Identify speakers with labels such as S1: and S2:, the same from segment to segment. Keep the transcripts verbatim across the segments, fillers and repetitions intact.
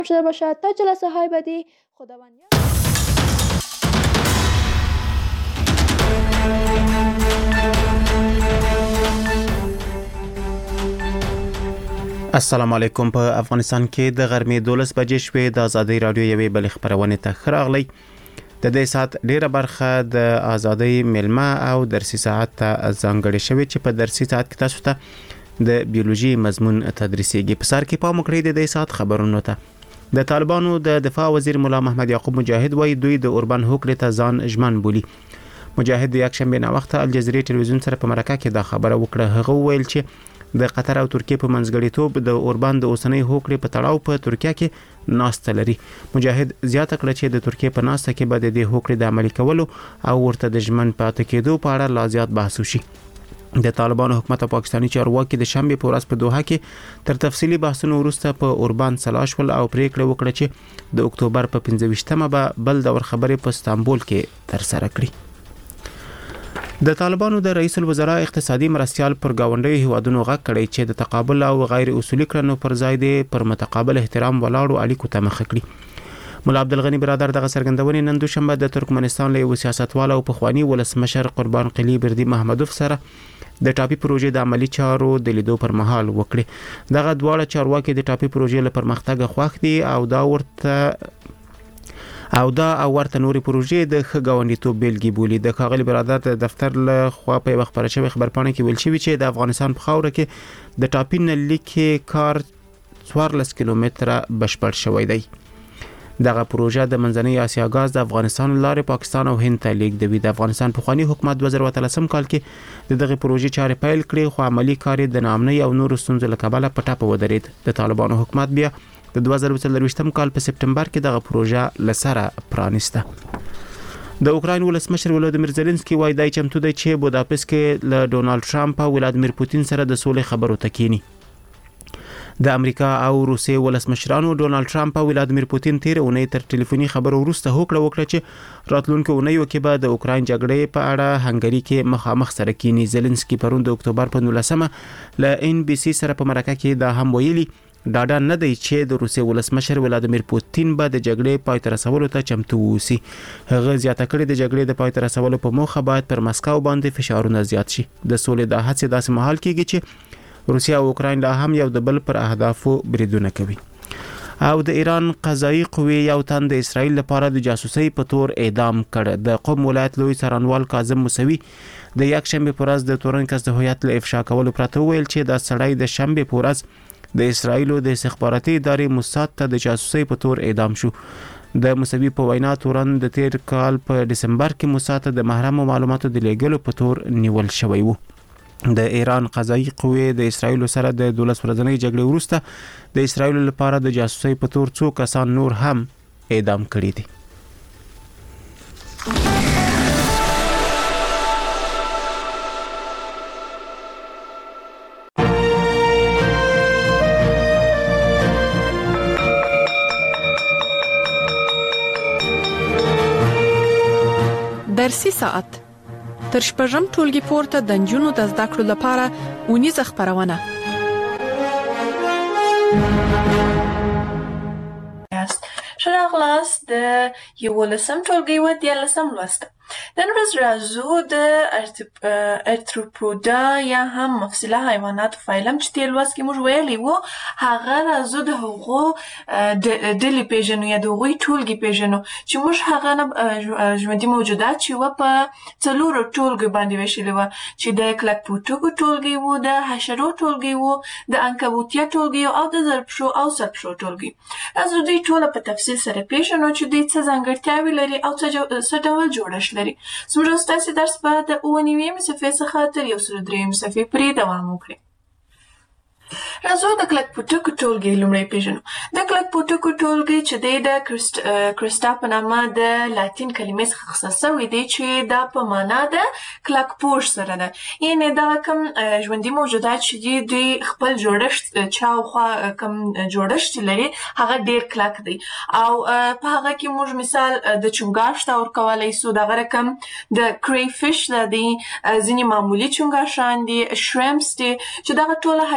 S1: شده باشد تا جلسه های بعدی. خداوند
S2: السلام علیکم. په افغانستان کې د غرمې دولس بجې شوې. د ازادي رادیو یوې بلې خبرونې ته ښه راغلی. د دې ساعت ډیره برخه د ازادي ملما او درسي ساعت ته ځانګړې شوې چې په درسي ساعت کې تاسو ته د بیولوژي مضمون تدریسيږي. په سر کې پام وکړئ د دې ساعت خبرونو ته. د طالبانو د دفاع وزیر مولا محمد یعقوب مجاهد وایي دوی د اوربان هوکړې ته ځان ژمن بولي. مجاهد د یکشنبه نه وخت الجزیرې ټلویزیون سره په مرکه کې دا خبره وکړه. هغه ویل چې د قطر او ترکیه په منځګړیتوب د اوربان د اوسنۍ هوکړې په تړاو په ترکیه کې ناسته لري. مجاهد زیاته کړه چې د ترکیه په ناسته کې به د دې هوکړې د عملي کولو او ورته د ژمن پاتې کېدو په اړه لا زیات بحث وشي. د طالبانو حکومت او پاکستاني چارواکي د شنبه په ورځ په دوحه کې تر تفصیلي بحثونو وروسته په اوربان سلاشول او پریکړه وکړه چې د اکتوبر په پنځه ویشتمه به بل دور خبرې په استانبول کې تر سره کړي. د طالبانو د رئیس الوزرا اقتصادي مرستيال پر گاونډي هیوادونو غږ کړی چې د تقابل او غیر اصولي کړنو پر ځای د پر متقابل احترام ولاړو اړیکو ته مخه کړي. مولا عبدالغنی برادر دغه څرګندونې نن دوشنبه د ترکمنستان له سیاستوال او پخوانی ولسمشر قربان قلی بردی محمدوف سره د ټاپي پروژې د عملی چارو د لیدو پر مهال وکړي. دغه دواړه چارواکي د ټاپي پروژې لپاره پرمختګ خوښ دي او دا ورته او دا او ورته نوري پروژې د ښه ګاونډیتوب بیلګې بولي. د ښاغلي برادر د دفتر له خوا په یو خبره شوی خبرپاڼه کې ویل شوی چې د افغانستان په خاوره کې د ټاپي نل کې کار څوارلس کیلومتره بشپړ شوی دی. دغه پروژه د منځنۍ اسیا غاز د افغانستان لارې پاکستان او هند ته لیږدوي. د افغانستان پخوانی حکومت دوه زره اتلسم کال کې د دغه پروژې چارې پیل کړې خو عملی کار د ناامنۍ او نورو ستونزو له کبله په ټاپه ودرېد. د طالبانو حکومت بیا د دوه زره څلرویشتم کال په سپټمبر کې دغه پروژه لسره پرانیسته. د اوکراین ولسمشر ولادیمیر زيلنسکي وایي دای چمتو دی چې بوداپست کې له ډونالد ټرمپ او ولادیمیر پوتین سره د سولې خبرو تکینی. د امریکا او روسیې ولسمشرانو ډونالد ټرمپ او ولادیمیر پوتین تیر اونۍ تر ټلیفوني خبرو وروسته هوکړه وکړه چې راتلونکو اونیو کې به د اوکراین جګړې په اړه هنګری کې مخامخ سره کینی. زيلنسکي پرون د اکتوبر په نولسمه ل ان بي سي سره په مرکه کې دا هم ویلي ډاډه نه دی چې د روسیې ولسمشر ولادیمیر پوتین به د جګړې پای ته رسولو ته چمتو ووسی. هغه زیاته کړې د جګړې د پای ته رسولو په موخه باید پر مسکو باندې فشارونه زیات شي. د سولې د هڅې داسې مهال کېږي چې روسیا او اوکراین لا هم یو د بل پر اهدافو بریدونه کوي. او د ایران قضایي قوې یو تن د اسرائیل لپاره د جاسوسۍ په تور اعدام کړ. د قم ولایت لوی څارنوال کاظم موسوي د یکشنبه په ورځ د تورنکس د هویت له افشا کولو پرته ویل چې دا سړی د شنبه په ورځ د اسرائیل د استخباراتي ادارې موساد ته د جاسوسۍ په تور اعدام شو. د موسوي په وینا تورن د تیر کال په دسمبر کې موساد ته د محرم معلوماتو د لیږلو په تور نیول شوی وو. د ایران قضایي قوې د اسرائیل سره د دولس ورځنۍ جګړې وروسته د اسرائیل لپاره د جاسوسۍ په تور څو کسان نور هم اعدام کړي دي.
S3: درسي ساعت تر شپږم ټولګي پورته د نجونو د زده کړو لپاره اونیزه خبرونه.
S4: شراغلاس د یولسم ټولګي و دیارلسم لوست. نن ورځ راځو د ارتروپودا یا هم مفصله حیوانات فایلم چې تیر لوست کې موږ ویلي وو هغه راځو د هغو د ډلې پیژنو یا د هغوی ټولګي پیژنو چې موږ هغه نه ژوندي موجودات چې وه په څلورو ټولګیو باندې ویشلي وه چې د کلکپوټوکو ټولګي وو، د حشرو ټولګي وو، د عنکبوتیه ټولګي او د زرپشو او سرپشو ټولګي. راځو دوی ټوله په تفصیل سره پیژنو چې دوی څه ځانګړتیاوې لري او څه ډول جوړښت لري. زموږ ستاسې درس به د اووه نوي صفحې څخه تر یو سل درېیم صفحې پورې دوام وکړي. راځو د کلکپوټوکو ټولګي لومړی پیژنو. د کلکپوټوکو ټولګي چې دی د کرسټا په نامه د لاتین کلمې څخه اخیستل سوی دی چې دا په معنا د کلکپوش سره ده. یعنې دغه کوم ژوندي موجودات چې دي دوی خپل جوړښت چاوخوا کوم جوړښت چې لري هغه ډېر کلک دی او په هغه کې موږ مثال د چونګاښ ته ورکولی سو. دغه رقم د کری فش ده دی، ځینې معمولي چونګاښان دي، شریمپس دي چې دغه ټوله حیوانات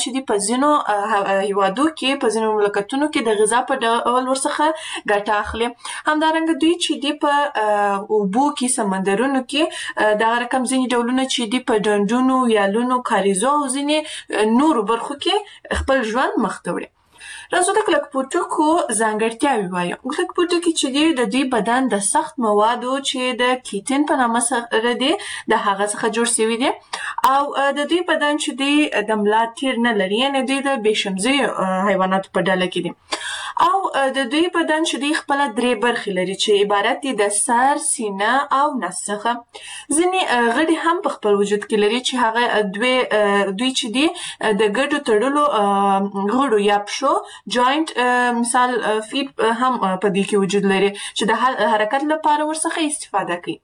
S4: چې دی په ځینو هیوادو کې په ځینو مملکتونو کې د غذا په ډول ورڅخه ګټه اخلي. همدارنګه دوی چې دی په اوبو کې سمندرونو کې دا رقم ځینې ډولونه چې دی په ډنډونو یالونو کاریزو او ځینې نورو برخو کې خپل ژوند مخ ته وړي. راځو د کلک پوټکو ځانګړتیاوې وایو. کلک پوټکي چې دی د دوی بدن د سخت موادو چې د کیټین په نامه سره دی د هغه څخه جوړ شوی دی او د دوی بدن چې دی د ملا تیر نه لري، یعنې دوی د بېشمزي حیواناتو په ډله کې دي او د دوی بدن چې دی خپله درې برخې لري چې عبارت دي د سر، سینه او نس څخه. ځینې غړي هم په خپل وجود کې لري چې هغه دوی دوی چې دی د ګډو تړلو غړو یا پښو جاینټ مثال فیټ هم په دې کې وجود لري چې د حرکت لپاره ورڅخه استفاده کوي.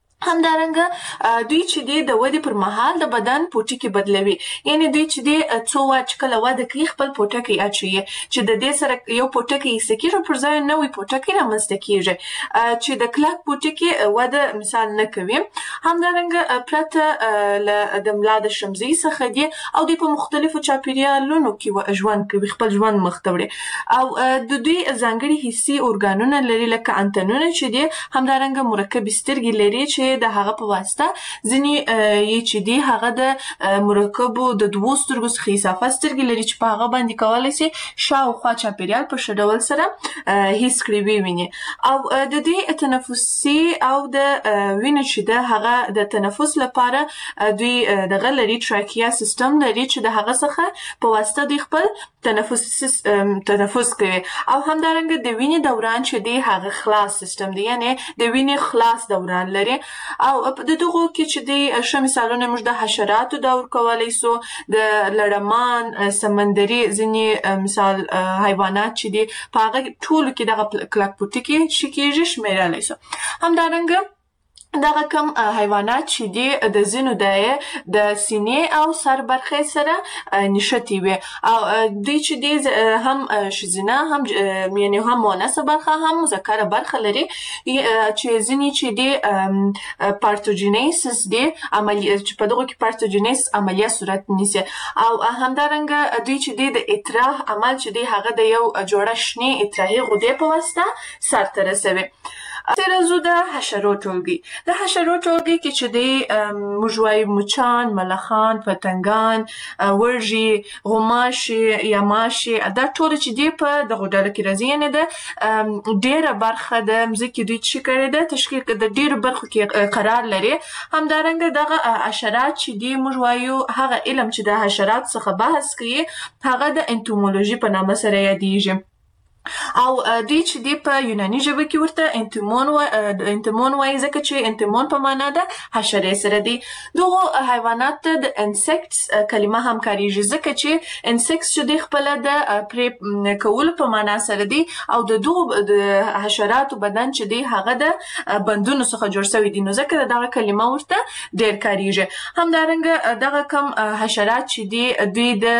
S4: همدارنګه دوی چې دی د ودې پر مهال د بدن پوټکي بدلوي، یعنې دوی چې دی څو وخت کله وده کوي خپل پوټکی اچوي چې د دې سره یو پوټکی ایسته کېږي پر ځای نوی پوټکی رامنځته کېږي چې د کلک پوټکي وده مثال نه کوي. همدارنګه پرته له د ملا د شمزۍ څخه دی او دوی په مختلفو چاپیریالونو کې ژوند کوي، خپل ژوند مخ ته وړي او د دوی ځانګړي حسي ارګانونه لري لکه انتنونه چې دی. همدارنګه مرکبي سترګې لري چې د هغه په واسطه ځینې یې چې دی هغه د مرکبو د دوو سترګو څخه اضافه سترګې لري چې په هغه باندې کولی سي شاوخوا چاپیریال په ښه ډول سره حس کړي وویني او د دوی تنفسي او د وینې چې ده هغه د تنفس لپاره دوی دغه لري ټراکیا سیستم لري چې د هغه څخه په واسطه دوی خپل تنفس تنفس کوي او همدارنګه د وینې دوران چې دی هغه خلاص سیستم دی، یعنې د وینې خلاص دوران لري او د دغو کې چې دی ښه مثالونه موږ د حشراتو دور کولی سو، د لړمان، سمندري ځینې مثال حیوانات چې دی په هغه ټولو کې دغه کلک پوټکي چې کېږي شمیرلی سو. همدارنګه دغه کم حیوانات چې دی د ځینو د د سینې او سر برخې سره نښتي وي او دوی چې دی هم ښځینه هم یعنې هم مؤنثه برخه هم مذکره برخه لري چې ځینې چې دی پارتوجینیسس دی عملیه چې په دغو کې پارتوجینیسس عملیه صورت نیسي او همدارنګه دوی چې دی د اطراح عمل چې دی هغه د یو جوړه شنې اطراحي غدې په واسطه سرته رسوي. راځو د حشرو ټولګي. د حشرو ټولګي کې چې دی موږ وایو مچان، ملخان، پتنګان، وږي، غوماشې یا ماشې، دا ټول چې دی په دغو ډلو کې راځي، یعنې د ډېره برخه د مځکې دوی چې کړې ده تشکیل د ډېرو برخو کې قرار لري. همدارنګه دغه حشرات چې دی موږ وایو هغه علم چې د حشرات څخه بحث کوي هغه د انتومولوژي په نامه سره یادیږي او دوی چې دی په یوناني ژبه کې ورته انتمون و انتمون وایي ځکه چې انتمون په معنا ده حشرې سره دی. دغو حیوانات ته د انسیکټس کلمه هم کاریږي ځکه چې انسیکټس چې دی خپله د پرې کولو په معنا سره دی او د دغو د حشراتو بدن چې دی هغه د بندونو څخه جوړ شوی دی، نو ځکه دغه کلمه ورته ډېر کاریږي. همدارنګه دغه کم حشرات چې دی دوی د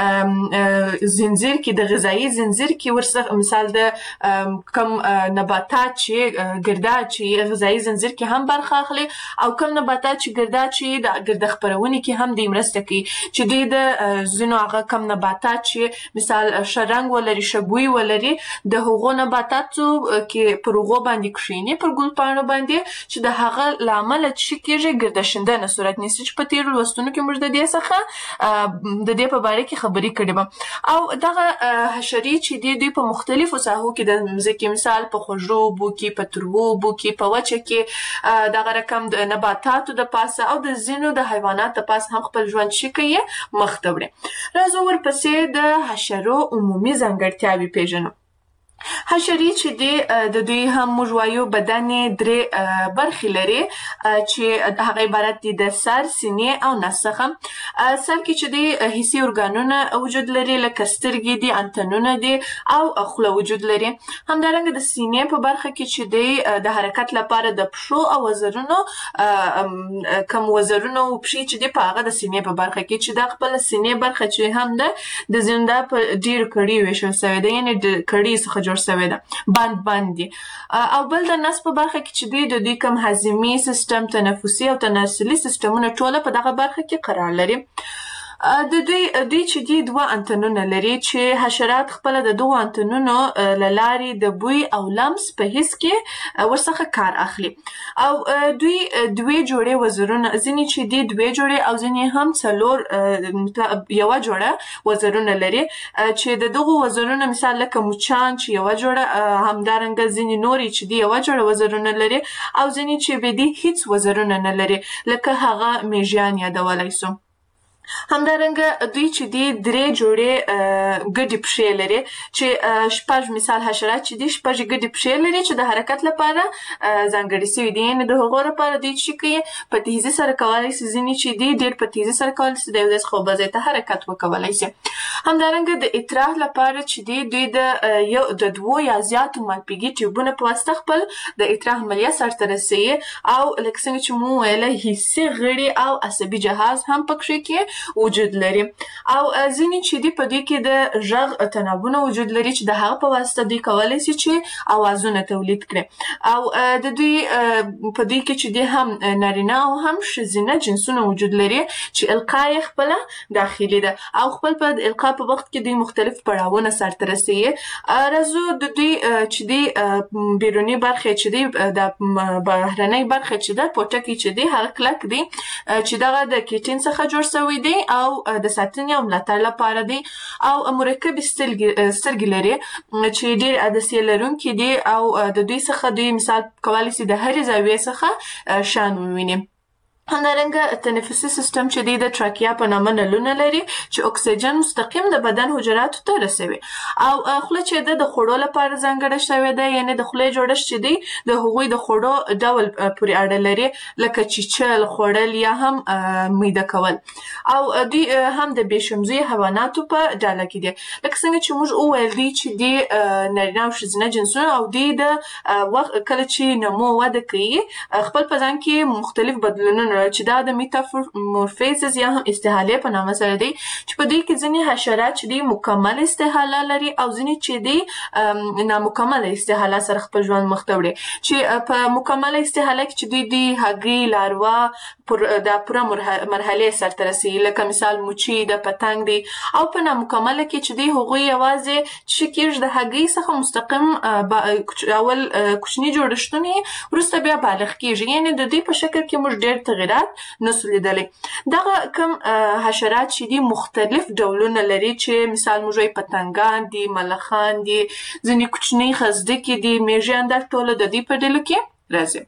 S4: زنځیر کې د غذایي زنځیر کې ورڅخه مثال د کم نباتات چې ګرداد چې غذایي زنځیر کې هم برخه اخلي او کم نباتات چې ګرداد چې د ګرده خپرونې کې هم دوی مرسته کوي چې دوی د ځینو هغه کم نباتات چې مثال ښه رنګ ولري، ښه بوی ولري، د هغو نباتاتو کې پر هغو باندې کښېني پر ګلپاڼو باندې چې د هغه له امله څه کېږي ګرده شیندنه صورت نیسي چې په تېرو لوستونو کې موږ د دې څخه د دې په باره کې خبرې کړې وه. او دغه حشرې چې دی دوی په مختلفو ساحو کې د مځکې مثال په خوږو اوبو کې، په تروو اوبو کې، په وچه کې دغه رقم د نباتاتو د پاسه او د ځینو د حیواناتو د پاسه هم خپل ژوند چې کوي مخ ته وړي. راځو ورپسې د حشرو عمومي ځانګړتیاوې پېژنو. حشرې چې دی د دوی هم موږ وایو بدن یې درې برخې لري چې هغه عبارت دي د سر، سینې او نس څخه. سر کې چې دی حسي ارګانونه وجود لري لکه سترګې دي، انتنونه دي او خوله وجود لري. همدارنګه د سینې په برخه کې چې دی د حرکت لپاره د پښو او وزرونو کم وزرونو او پښې چې دی په هغه د سینې په برخه کې چې دا خپله سینې برخه چې هم ده د زنده په ډېرو کړیو ویشل شوې ده، یعنې د کړي څخه جوړ شوی ده، بند بند دي. او بل د نس په برخه کې چې دوی د دوی کم هضمي سیستم، تنفسي او تناسلي سیستمونه ټوله په دغه برخه کې قرار لري. د دوی دوی چې دي دوه انتنونه لري چې حشرات خپل د دوه انتنونو له لارې د بوی او لمس په حس کې ورڅخه کار اخلي او دوی دوه جوړې وزرونه ځینې چې دي دوه جوړې او ځینې هم څلور یو جوړه وزرونه لري چې د دغه وزرونه مثال لکه مچان چې یو جوړه همدارنګه ځینې نوري چې دي یو جوړه وزرونه لري او ځینې چې به دي هیڅ وزرونه نه لري لکه هغه میژان یادولای سو. همدارنګه دوی چې دي درې جوړې ګډې پښې لري چې شپږ مثال حشرات چې دي شپږ ګډې پښې لري چې د حرکت لپاره ځانګړي شوي دي یعنې د هغو لپاره دوی چې کوي په تیزي سره کولی شي ځینې چې دي ډېر په تیزي سره کولی شي د یو ځای څخه بل ځای ته حرکت وکولی شي. همدارنګه د اطراح لپاره چې دي دوی د یو د دوو یا زیاتو مالپیږي ټیوبونو په واسطه خپل د اطراح عملیه سرته رسوي او لکه څنګه چې مو ویله حسي غړي او عصبي جهاز هم پکښې کې وجود لري او ځینې چې دي په دوی کې د غږ تنابونه وجود لري چې د هغه په واسطه دوی کولی شي چې اوازونه تولید کړي او د دوی په دوی کې چې دي هم نارینه او هم ښځینه جنسونه وجود لري چې القا یې خپله داخلي ده او خپل په القا په وخت کې دوی مختلف پړاوونه سرته رسوي. راځو د دوی چې دي بیروني برخې چې دي د بهرنۍ برخې چې ده پوټکي چې دي هغه کلک دي چې دغه د کیټین څخه جوړ شوی دی او د ساتنې او ملاتړ لپاره دی او مرکب سترګې لري چې ډېر عدسیې لرونکي دي او د دوی څخه دوی مثال کولی شي د هرې زاویې څخه شان وویني. همدارنګه تنفسي سیستم چې دی د ټراکیا په نامه نلونه لري چې اکسیجن مستقیم د بدن حجراتو ته رسوي او خوله چې ده د خوړو لپاره ځانګړې شوې ده یعنې د خولې جوړښت چې دی د هغوی د خوړو ډول پورې اړه لري لکه چیچل خوړل یا هم میده کول او دوی هم د بېشمزي حیواناتو په ډله کې دي لکه څنګه چې موږ وویل دي چې دی نارینه او ښځینه جنسونه او دوی د کله چې نمو وده کوي خپل په ځان کې مختلف بدلونونه چې دا د میتامورفیزز یا هم استحاله په نامه سره دی چې په دوی کې ځینې حشرات چې دی مکمل استحاله لري او ځینې چې دی نامکمله استحاله سره خپل ژوند مخ ته وړي چې په مکمله استحاله کې چې دوی دی هګۍ لاروا د پوره مرحلې سرته رسوي لکه مثال موچي د پتنګ دی او په نامکمله کې چې دی هغوی یوازې چې کېږي د هګۍ څخه مستقیم اول کوچني جوړښتونه وروسته بیا بالغ کېږي یعنې د دوی په شکل کې موږ ډېر تغیرات نسو لیدلی. دغه کم حشرات چې دي مختلف ډولونه لري چې مثال موږ وایي پتنګان دي ملخان دي ځینې کوچنۍ خزدکې دي میږیان دا ټوله د دوی په ډلو کې راځي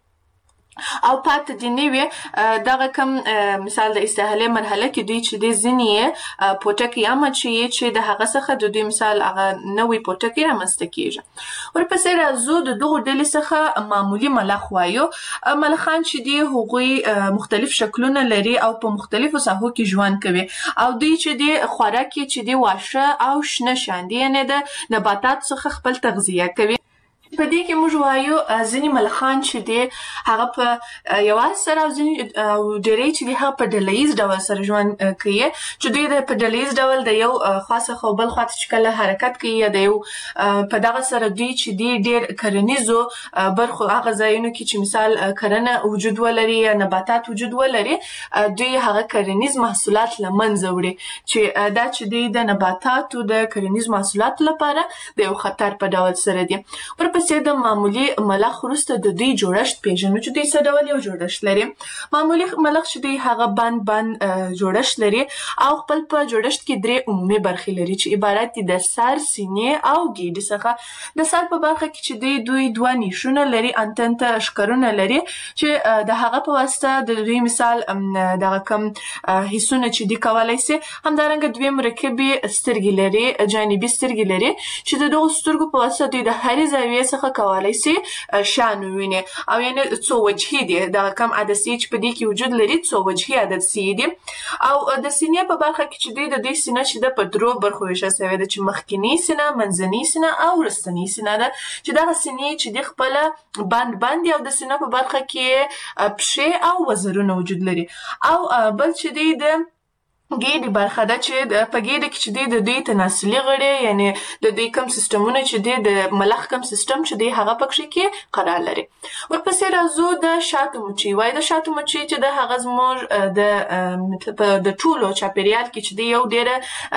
S4: او پاتې دي نوې دغه کم مثال د استحاله مرحله کې دوی چې دی ځینې پوټکي یا مچۍ چې د هغه څخه د دوی مثال هغه نوې پوټکي رامنځته کېږي. ورپسې راځو د دغو ډلې څخه معمولي ملخ وایو. ملخان چې دي هغوی مختلف شکلونه لري او په مختلفو ساحو کې ژوند کوي او دوی چې دي خوراک یې چې دي واښه او شنه شیان دي یعنې د نباتاتو څخه خپل تغذیه کوي. په دې کې موږ وایو ځینې ملخان چې دي هغه په یوازې سره او ځینې ډېری چې دي هغه په ډله ییز ډول سره ژوند کوي چې دوی د په ډله ییز ډول د یو خوا څخه بل خوا ته چې کله حرکت کوي یا د یو په دغه سره دوی چې دي ډېر کرنیزو برخو هغه ځایونو کې چې مثال کرنه وجود ولري یا نباتات وجود ولري دوی هغه کرنیز محصولات له منځه وړي چې دا چې دوی د نباتاتو د کرنیز محصولاتو لپاره د یو خطر په ډول سره دي. ورپسې د معمولي ملخ وروسته د دوی جوړښت پېژنو چې دوی څه ډول یو جوړښت لري. معمولي ملخ چې دوی هغه بند بند جوړښت لري او خپل په جوړښت کې درې عمومي برخې لري چې عبارت دي د سر سینې او ګیډې څخه. د سر په برخه کې چې دوی دوی دوه نیشونه لري انتن ته ښکرونه لري چې د هغه په واسطه د دوی مثال دغه کم حسونه چې دي کولی شي. همدارنګه دوی مرکبې سترګې لري جانبي سترګې لري چې د دغو سترګو په واسطه دوی د هرې زاویې څخه کولی شي شان وویني او یعنې څو وجهي دي دغه کم عدسیې چې په دې کې وجود لري څو وجهي عدسیې دي. او د سینې په برخه کې چې دوی د دوی سینه چې ده په درو برخو ویشل شوې ده چې مخکینۍ سینه منځنۍ سینه او وروستنۍ سینه ده چې دغه سینې چې دي خپله بند بند دي او د سینه په برخه کې پښې او وزرونه وجود لري او بل چې دی د ګېډې برخه ده چې په ګېډه کې چې دی د دوی تناسلي غړي یعنی د دوی کم سیستمونه چې دی د ملخ کم سیستم چې دی هغه پکې کې قرار لري. ورپسې راځو د شاتو مچۍ. وایي د شاتو مچۍ چې د هغه زموږ د د ټولو چاپیریال کې چې دی یو ډېره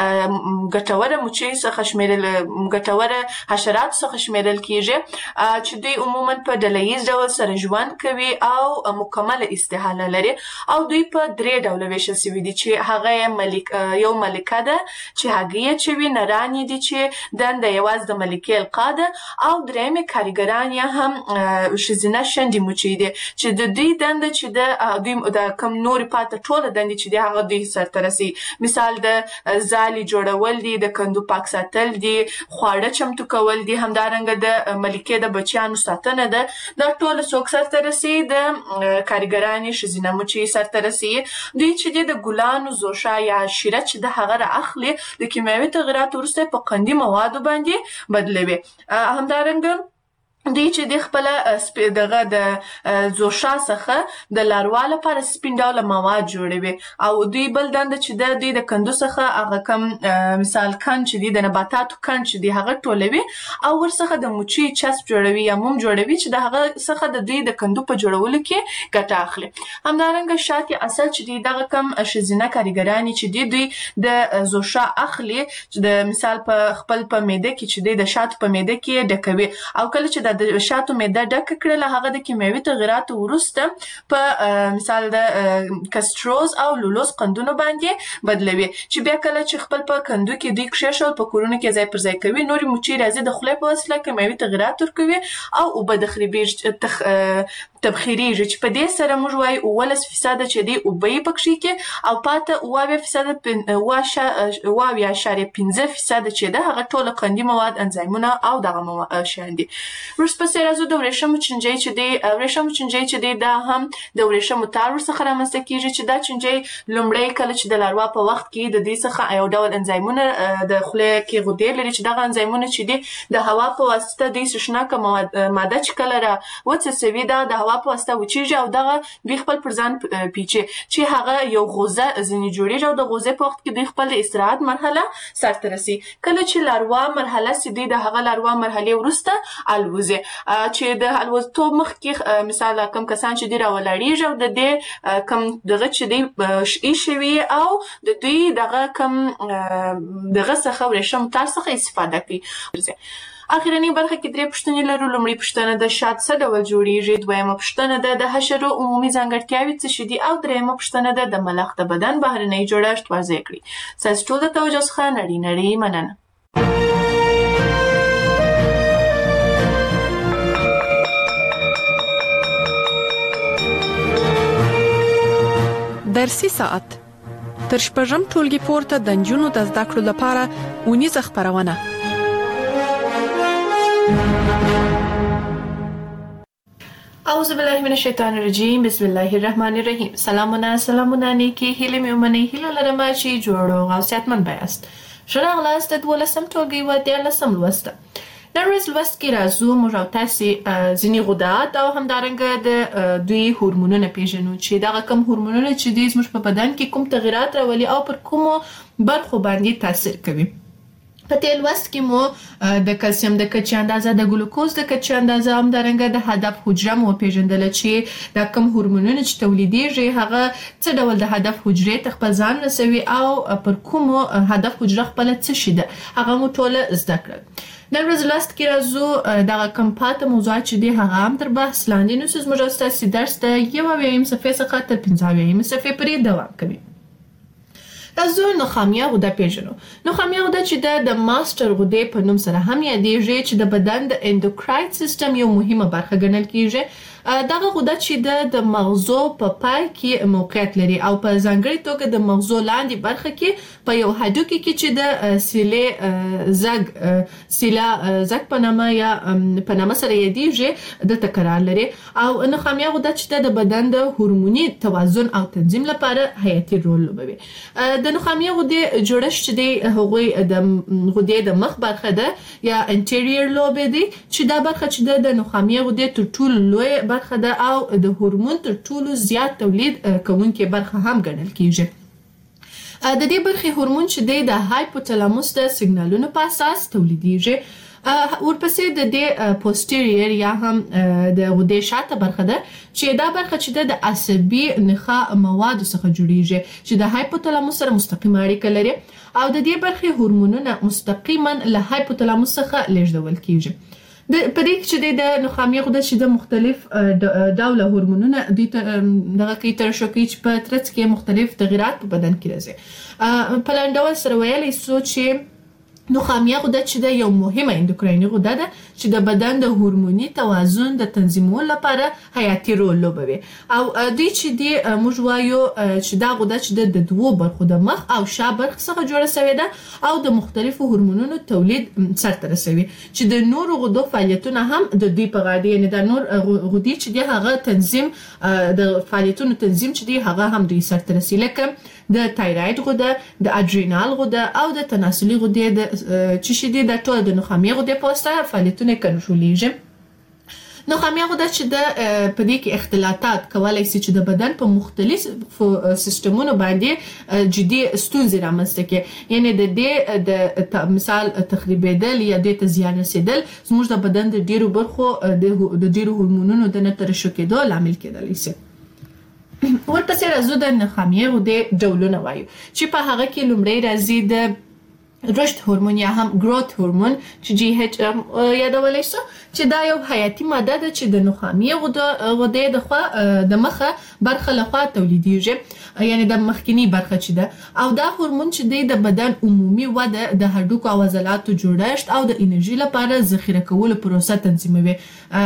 S4: ګټوره مچۍ څخه شمیرل ګټوره حشراتو څخه شمیرل کیږي چې دوی عموما په ډله ییز ډول سره ژوند کوي او مکمله استحاله لري او دوی په درې ډوله ویشل شوي دي چې هغه ملک یو ملکه ده چې هګۍ اچوي، نران دي چې دنده یوازې د ملکې القا ده او درېیمې کارګران یا هم ښځینه شنډې مچۍ دي چې د دوی دنده چې د دوی د کم نورې پاته ټوله دندې چې دي هغه دوی سرته رسي. مثال د ځالې جوړول دي، د کندو پاک ساتل دي، خواړه چمتو کول دي، همدارنګه د ملکې د بچیانو ساتنه ده. دا ټوله څوک سرته رسي؟ د کارګرانې ښځینه مچۍ سرته رسي. دوی چې دي د ګلانو زوشه یا شیره چې د هغه را اخلي د کیمیاوي تغیراتو وروسته په قندي موادو باندې بدلوي. همدارنګه دوی چې د خپل دغه د زوشا څخه د لاروا لپاره سپین ډوله مواد جوړوي او دوی بل دنده چې د دوی د کندو څخه هغه کم مثال کن چې دی د نباتاتو کن چې دی هغه ټولوي او ورڅخه د مچۍ چسب جوړوي یا موم جوړوي چې د هغه څخه د دوی د کندو په جوړولو کې ګټه اخلي. همدارنګه شاتې اصل چې دی دغه کم ښځینه کارګرانې چې دی دوی د زوشا اخلي چې د مثال په خپل په معده کې چې دی د شاتو په معده کې ډکوي او کله چې د شاتو معده ډکه کړله هغه د کیمیاوي تغیراتو وروسته په مثال د کستروز او لولوز قندونو باندې بدلوي چې بیا کله چې خپل په کندو کې دوی کښېښول په کورونو کې ځای پر ځای کوي. نورې مچۍ راځي د خولې په وسیله کیمیاوي تغیرات ورکوي او اوبه د خریبېږي تبخیریږي چې په دې سره موږ وایو اوولس فیصده چې دی اوبه یې پکښې کې او پاته اوه اویا فیصده اوه اویا اعشاریه پنځه فیصده چې ده هغه ټوله قندي مواد انزایمونه او دغه شیان دي. ورپسې راځو د ورېښمو چینجۍ چې دی. ورېښمو چینجۍ چې دی دا هم د ورېښمو تار ورڅخه رامنځته کیږي چې دا چینجۍ لومړی کله چې د لاروا په وخت کې د دې څخه یو ډول انزایمونه د خولې کې غدې لري چې دغه انزایمونه چې دي د هوا په واسطه دوی څښناکه ماده چې کله را وڅڅوي دا د هوا په واسطه وچیږي او دغه دوی خپل پر ځان پیچي چې هغه یو غوزه ځینې جوړیږي او د غوزې په وخت کې دوی خپل استراحت مرحله سرته رسي. کله چې لاروا مرحله سي دوی د هغه لاروا مرحلې وروسته الوزي چې د الوزتوب مخکې مثال کم کسان چې دی راولاړیږي او د دې کم دغه چې دی ایښی وي او د دوی دغه کم دغه څخه ورېښم تار څخه استفاده کوي. اخرنۍ برخه کې درې پوښتنې لرو. لومړۍ پوښتنه د شات څه ډول جوړیږي، دویمه پوښتنه ده د حشرو عمومي ځانګړتیاوې څه شي دي او درېیمه پوښتنه ده د ملخ د بدن بهرنی جوړښت واضح کړي. ستاسو ټول د توجه څخه نړۍ نړۍ مننه.
S3: درسي ساعت تر شپږم ټولګي پورته د نجونو د زده کړو لپاره ونیزه خبرونه.
S4: اعوذ بالله من الشیطان الرجیم، بسم الله الرحمن الرحیم. سلامونه سلامونه نیکی هیله مې ومنئ. هیله لرم چې جوړ او صحتمند یاست. ښه راغلاست د دولسم ټولګي و دیارلسم لوست. نن ورځ لوست کې راځو موږ او تاسې ځینې غدات او همدارنګه د دوی هورمونونه پیژنو چې دغه کوم هورمونونه چې دوی زموږ په بدن کې کوم تغیرات راولي او پر کومو برخو باندې تاثیر کوي. په دې لوست کې مو د کلسیم د کچې اندازه، د ګلوکوز د کچې اندازه، همدارنګه د هدف حجره مو پیژندله چې دا کوم هورمونونه چې تولیدېږي هغه څه ډول د هدف حجرې ته خپل ځان رسوي او پر کومو هدف حجره خپله څه شي ده هغه مو ټوله زده کړل. نن ورځ لوست کې راځو دغه کوم پاته موضوعات چې دي هغه هم تر بحث لاندې نیسو. زموږ ستاسې درس د یو اویایم صفحې څخه تر پنځه اویایم صفحې پورې دوام کوي. راځو نخامیه غده پیژنو. نخامیه غده چې د ماستر غدې په نوم سره هم یادېږي چې د بدن د اندوکراین سیستم یو مهمه برخه ګڼل کیږي. دغه غده چې د مغزو په پای کې موقعیت لري او په ځانګړې توګه د مغزو لاندې برخه کې په یو هډوکي کې چې د سیلې زګ سیلا زګ په نامه یا په نامه سره یادېږي دلته قرار لري او نخامیه غده چې د بدن د هورموني توازن او تنظیم لپاره حیاتي رول لوبوي. د نخامیه غدې جوړښت چې دی هغوی د غدې د مخ برخه ده یا انټیریور لوب دی چې دا برخه چې د نخامیه غدې تر ټولو لوی برخه ده او د هورمون تر ټولو زیات تولید کوونکې برخه هم ګڼل کیږي.
S3: د دې برخې هورمون چې دی د هایپوتلاموس د سیګنالونو په اساس تولیدیږي. ورپسې د دې پوسټیریر یا هم د غدې شاته برخه ده چې دا برخه چې د عصبي نخاع موادو څخه جوړیږي چې د هایپوتلاموس سره مستقیم اړیکه لري او د دې برخې هورمونونه مستقیما له هایپوتلاموس څخه لیږدول کیږي. د پدې کې چې د نخامیه غده چې د مختلف ډوله هورمونونه د دغه کې ترشح کوي چې په ترڅ کې مختلف تغیرات په بدن کې راځي. په لاندول سره ویلای سو چې نخامیه غده چې د یو مهمه اندوکرایني غده ده چې د بدن د هورموني توازن د تنظیمولو لپاره حیاتي رول لوبوي او دوی چې دی موږ وایو چې دا غده چې د دوو برخو د مخ او شا برخه څخه جوړه شوې ده او د مختلفو هورمونونو تولید سرته رسوي چې د نورو غدو فعالیتونه هم د دوی په غاړه دي. یعنې د نور غدي چې دی هغه تنظیم د فعالیتونو تنظیم چې دی هغه هم دوی سرته رسي لکه د تایراید غده، د اډرینال غده او د تناسلي غده د چې شې دي د ټول د نخامیه غده په واسطه فعالیتونه کنټرولېږي. نخامیه غده چې د په دې کې اختلاطات کولای شي چې د بدن په مختلفو سیستمونو باندې جدي ستونزې رامنځته کړي. یعنې د دې د مثال تخریبېدل یا د زیان رسیدل زموږ د بدن د ډیرو برخو د ډیرو هورمونونو د نه ترشح کېدو لامل کېدلی شي. ورپسې راځو د نخامیه غدې ډولونه وایو چې په هغه کې لومړی راځي د رشد هورمون یا هم گروث هورمون چې جی ایچ یادولی شو چې دا یو حیاتي ماده ده چې د نخامیه غدې د خوا د مخه برخه لخوا تولیدیږي یعنی د مخکینی برخه چې ده او دا هورمون چې د بدن عمومي وده د هډوکو او عضلاتو جوړښت او د انرژي لپاره ذخیره کولو پروسه تنظیموي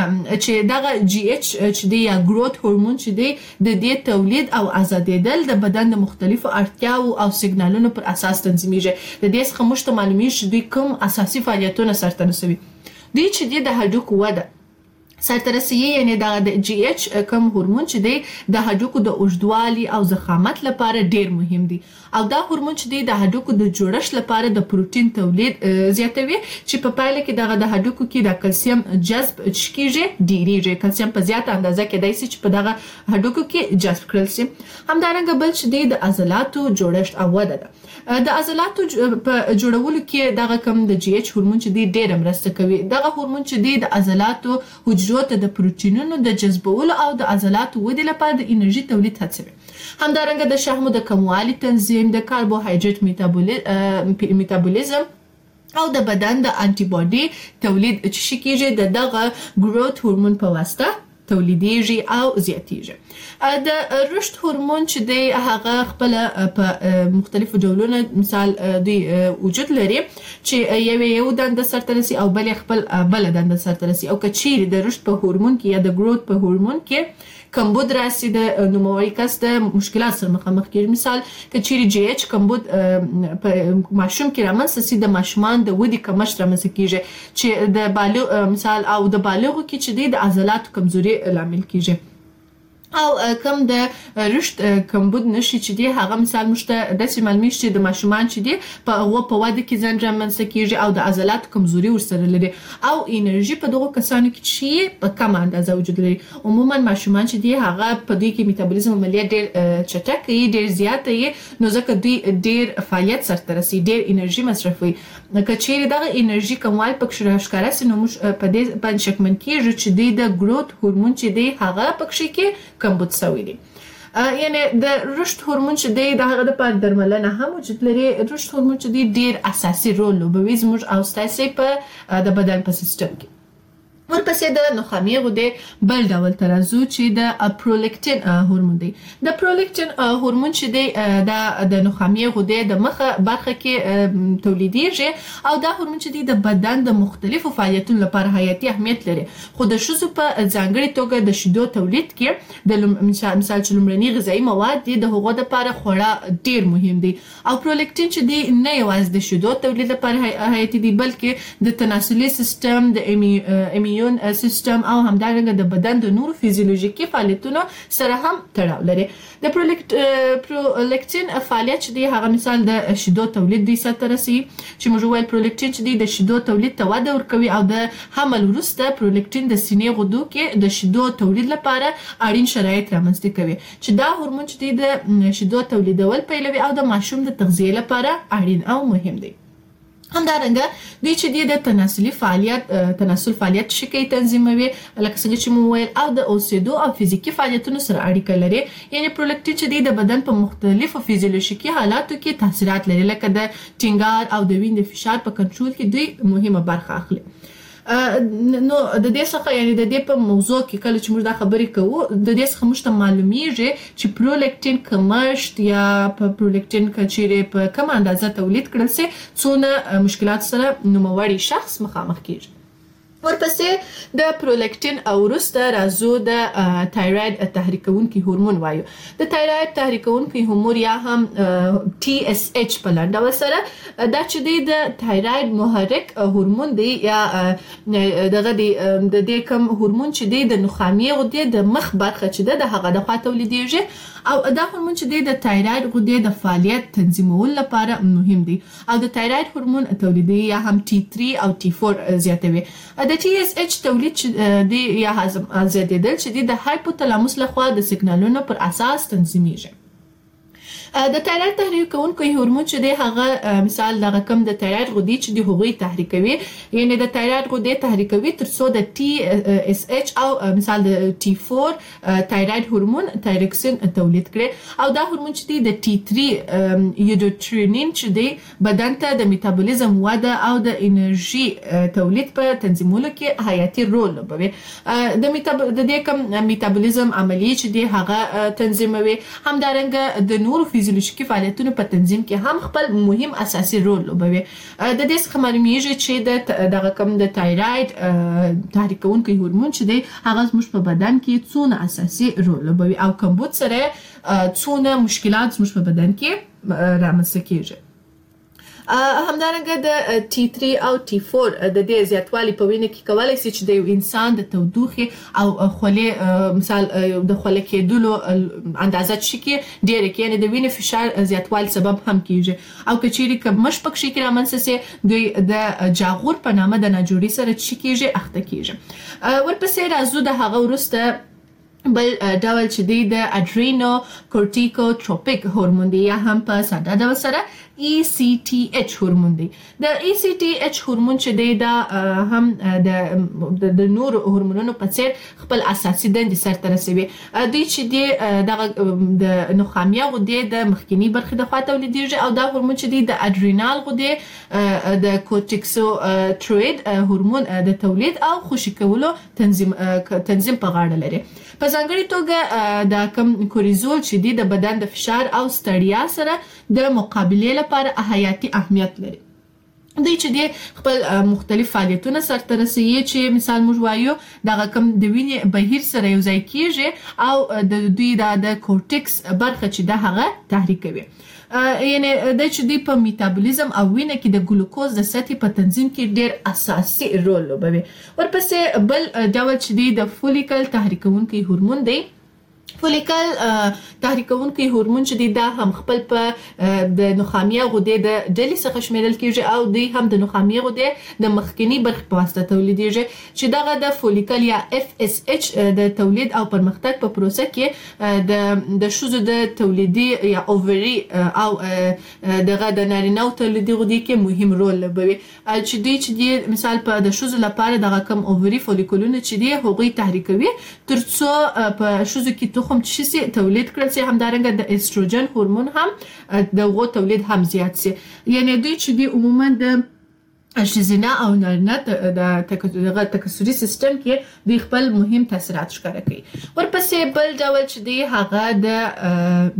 S3: چې دغه جی ایچ چې دی یا گروث هورمون چې دی د دې تولید او آزادېدل د بدن د مختلفو اړتیاو او سیګنالونو پر اساس تنظیمیږي. د دې څخه موږ ته معلومیږي چې دوی کوم اساسي فعالیتونه سرته رسوي. دوی چې دی د هډوکو وده سرته رسوي یعنی د جی ایچ کوم هورمون چې دی د هډوکو د اوږدوالي او ضخامت لپاره ډیر مهم دی او دا هورمون چې دی د هډوکو د جوړښت لپاره د پروتین تولید زیاتوي چې په پایله کې دغه د هډوکو کې د کلسیم جذب کیږي ډیریږي. کلسیم په زیاته اندازه کې دی چې په دغه هډوکو کې جذب کړل شي. همدارنګه بل چې دی د عضلاتو جوړښت او وده ده. د عضلاتو په جوړولو کې دغه کوم د جی ایچ هورمون چې دی ډیر مرسته کوي. دغه هورمون چې دی د عضلاتو حجرو ته د پروتینونو د جذبولو او د عضلاتو ودې لپاره د انرژي تولید هڅوي. همدارنګه د شحمو د کموالي تنظیم، د کاربوهایډریټ میتابولیزم او د بدن د انټي باډي تولید چې کیږي د دغه گروث هورمون په واسطه تولیدیږي او زیاتیږي. د رشد هورمون چې دی هغه خپل په مختلفو ډولونو مثال دی وجود لري چې یو یو دنده سرته رسي او بل خپل بل دنده سرته رسي او کچیر د رشد په هورمون کې یا د گروث په هورمون کې کمبود راسي د نوموړي کس د مشکلات سره مخامخ کیږي. مثال کچیر جی ایچ کمبود په ماشوم کې رامنځته سي د ماشومان د ودې کمښت رامنځته کیږي چې د بالغ مثال او د بالغو کې چې د عضلاتو کمزوري لامل کیږي او کوم د رشد کمبود نشي چې دی هغه مثال مشته د معلومي چې د ماشومان چې دی په هغه په واده کې ځان رامنځته کیږي او د عضلاتو کمزوري ورسره لري او انرژي په دغه کسانو کې چې په کم اندازه وجود لري. عموما ماشومان چې دی هغه په دوی کې میتابولیزم عملیات ډیر چټک وي، ډیر زیات وي، نو ځکه دوی ډیر فعالیت سره رسي، ډیر انرژي مصرفوي. کچېرې دغه انرژي کموال پکې راښکاره سي نو موږ په دې باندې شکمن کیږو چې دی د گروث هورمون چې دی هغه پکې کې کمبود شوی دی. یعنی د رشد هورمون چې دی د هغه لپاره درملنه هم وجود لري. رشد هورمون چې دی ډیر اساسي رول لوبوي زموږ او ستاسو په د بدن په سیستم کې. ورپسې د نخامیه غدې بل ډول ته راځو چې د پرولیکټین هورمون دی. د پرولیکټین هورمون چې دی دا د نخامیه غدې د مخه برخه کې تولیدیږي او دا هورمون چې دی د بدن د مختلفو فعالیتونو لپاره حیاتي اهمیت لري. خو د ښځو په ځانګړي توګه د شیدو تولید کې د مثال چې لومړني غذایي مواد دي د هغو لپاره خورا ډیر مهم دي او پرولیکټین چې دی نه یوازې د شیدو تولید لپاره حیاتي دي بلکې د تناسلي سیستم، د ایمیون ایمیون سیستم او همدارنګه د بدن د نورو فزیولوژیکي فعالیتونو سره هم تړاو لري. د پرولیکټین فعالیت چې دی هغه مثال د شیدو تولید دی سره رسي چې موږ وایو پرولیکټین چې دی د شیدو تولید ته وده ورکوي او د حمل وروسته پرولیکټین د سینې غدو کې د شیدو تولید لپاره اړین شرایط رامنځته کوي چې دا هورمون چې دی د شیدو تولیدول پیلوي او د ماشوم د تغذیه لپاره اړین او مهم دی. همدارنګه دوی چې دی د تناسلي فعالیت تناسل فعالیت شکی تنظیموي لکه څنګه چې مو ویل او د اوسېدو او فزیکی فعالیتونو سره اړیکه لري. یعنی پرولیکټین چې دی د بدن په مختلفو فزیولوژیکي حالاتو کې تاثیرات لري لکه د ټینګار او د وینې د فشار په کنټرول کې دوی مهمه برخه اخلي. نو د دې څخه یعنی د دې په موضوع کې کله چې موږ دا خبرې کوو د دې څخه موږ ته معلومیږي چې پرولیکټین کمښت یا په پرولیکټین کچېرې په کوم اندازه تولید کړل سي څونه مشکلات سره نوموړی شخص مخامخ کیږي. ورپسې د پرولیکټین او وروسته راځو د تایراید تحریکونکي هورمون وایو. د تایراید تحریکونکي هورمون یا هم ټي اس ایچ په لنډ ډول سره دا چې دی د تایراید محرک هورمون دی یا دغه دی د دې کوم هورمون چې دی د نخامیې غدې د مخ برخه چې ده د هغه د خوا تولیدېږي او دا هورمون چې دی د تایراید غدې د فعالیت تنظیمولو لپاره مهم دی او د تایراید هورمون تولیدي یا هم ټي تhree او ټي four زیاتوي. د ټي اس ایچ تولید دی یا هضم زیاتېدل چې دی د هایپوتلاموس لخوا د سیګنالونو پر اساس تنظیمیږي. د تایراید تحریک کوونکی هورمون چې دی هغه مثال دغه کم د تایراید غدې چې دی هغوی تحریکوي یعنی د تایراید غدې تحریکوي تر څو د ټي اس ایچ او مثال د ټي four تایراید هورمون تایروکسین تولید کړي او دا هورمون چې دی د ټي three یوډوټرینین چې دی بدن ته د میتابولیزم وده او د انرژي تولید په تنظیمولو کې حیاتي رول لوبوي. د میتاب د دې کوم میتابولیزم عملیه چې دی هغه تنظیموي. همدارنګه د نورو فزیولوژیکي فعالیتونو په تنظیم کې هم خپل مهم اساسي رول لوبوي. د دې څخه معلومیږي چې د دغه کوم د تایراید تحریکونکي هورمون چې دی هغه زموږ په بدن کې څونه اساسي رول لوبوي او کمبود سره څونه مشکلات زموږ په بدن کې رامنځته کیږي. همدارنګه د ټي three او ټي four د دې زیاتوالی په وینه کې کولای شي چې د انسان د تودوخې او خولې مثال د خولې کېدلو اندازه چې کې ډېر کې یعنی د وینې فشار زیاتوالي سبب هم کیږي او کچېرې کمش پکې کې رامنځته سي دوی د جاغور په نامه د ناجوړي سره چې کیږي اخته کیږي. ورپسې راځو د هغه وروسته بل ډول چې دی د اډرینو کورټیکوټروپیک هورمون دی یا هم په ساده ډول سره ای سی ټي ایچ هورمون دی. د ای سی ټي ایچ هورمون چې دی دا هم د د نور هورمونونو په څیر خپل اساسي دندې سرته رسوي. دوی چې دی دغه د نخامیه غدې د مخکینی برخې د خوا تولیدېږي او دا هورمون چې دی د اډرینال غدې د کورټیکوټروئید هورمون د تولید او خوشي کولو تنظیم تنظیم په غاړه لري. په ځانګړې توګه د کم کوریزول چې دی د بدن د فشار او ستړیا سره د مقابلې لپاره حیاتي اهمیت لري. دوی چې دی خپل مختلف فعالیتونه سرته رسوي چې مثال موږ وایو دغه کم د وینې بهیر سره یو ځای کیږي او د دوی د کورټکس برخه چې ده هغه تحریکوي. یعنی د چې دی په میتابولیزم او وینه کې د ګلوکوز د سطحې په تنظیم کې ډېر اساسي رول لوبوي. ورپسې بل ډول چې دی د فولیکل تحریکونکي هورمون دی. فولیکل تحریکونکي هورمون چې دی دا هم خپل په د نخامیه غدې د ډلې څخه شمیرل کیږي او دوی هم د نخامیه غدې د مخکینی برخې په واسطه تولیدېږي چې دغه د فولیکل یا اف اس ایچ د تولید او پرمختګ په پروسه کې د د ښځو د تولیدي یا اووري او دغه د نارینه‌و تولیدي غدې کې مهم رول لوبوي چې دوی چې دی مثال په د ښځو لپاره دغه کم اووري فولیکولونه چې دی هغوی تحریکوي تر څو په ښځو کې تخم چې شي تولید کړل شي. همدارنګه د استروجن هورمون هم د غو تولید هم زیات شي. یعنی دوی چې دی عموما د ښځینه او نارینه د تکثري سیستم کې دوی خپل مهم تاثیرات ښکاره کوي. ورپسې بل ډول چې دی هغه د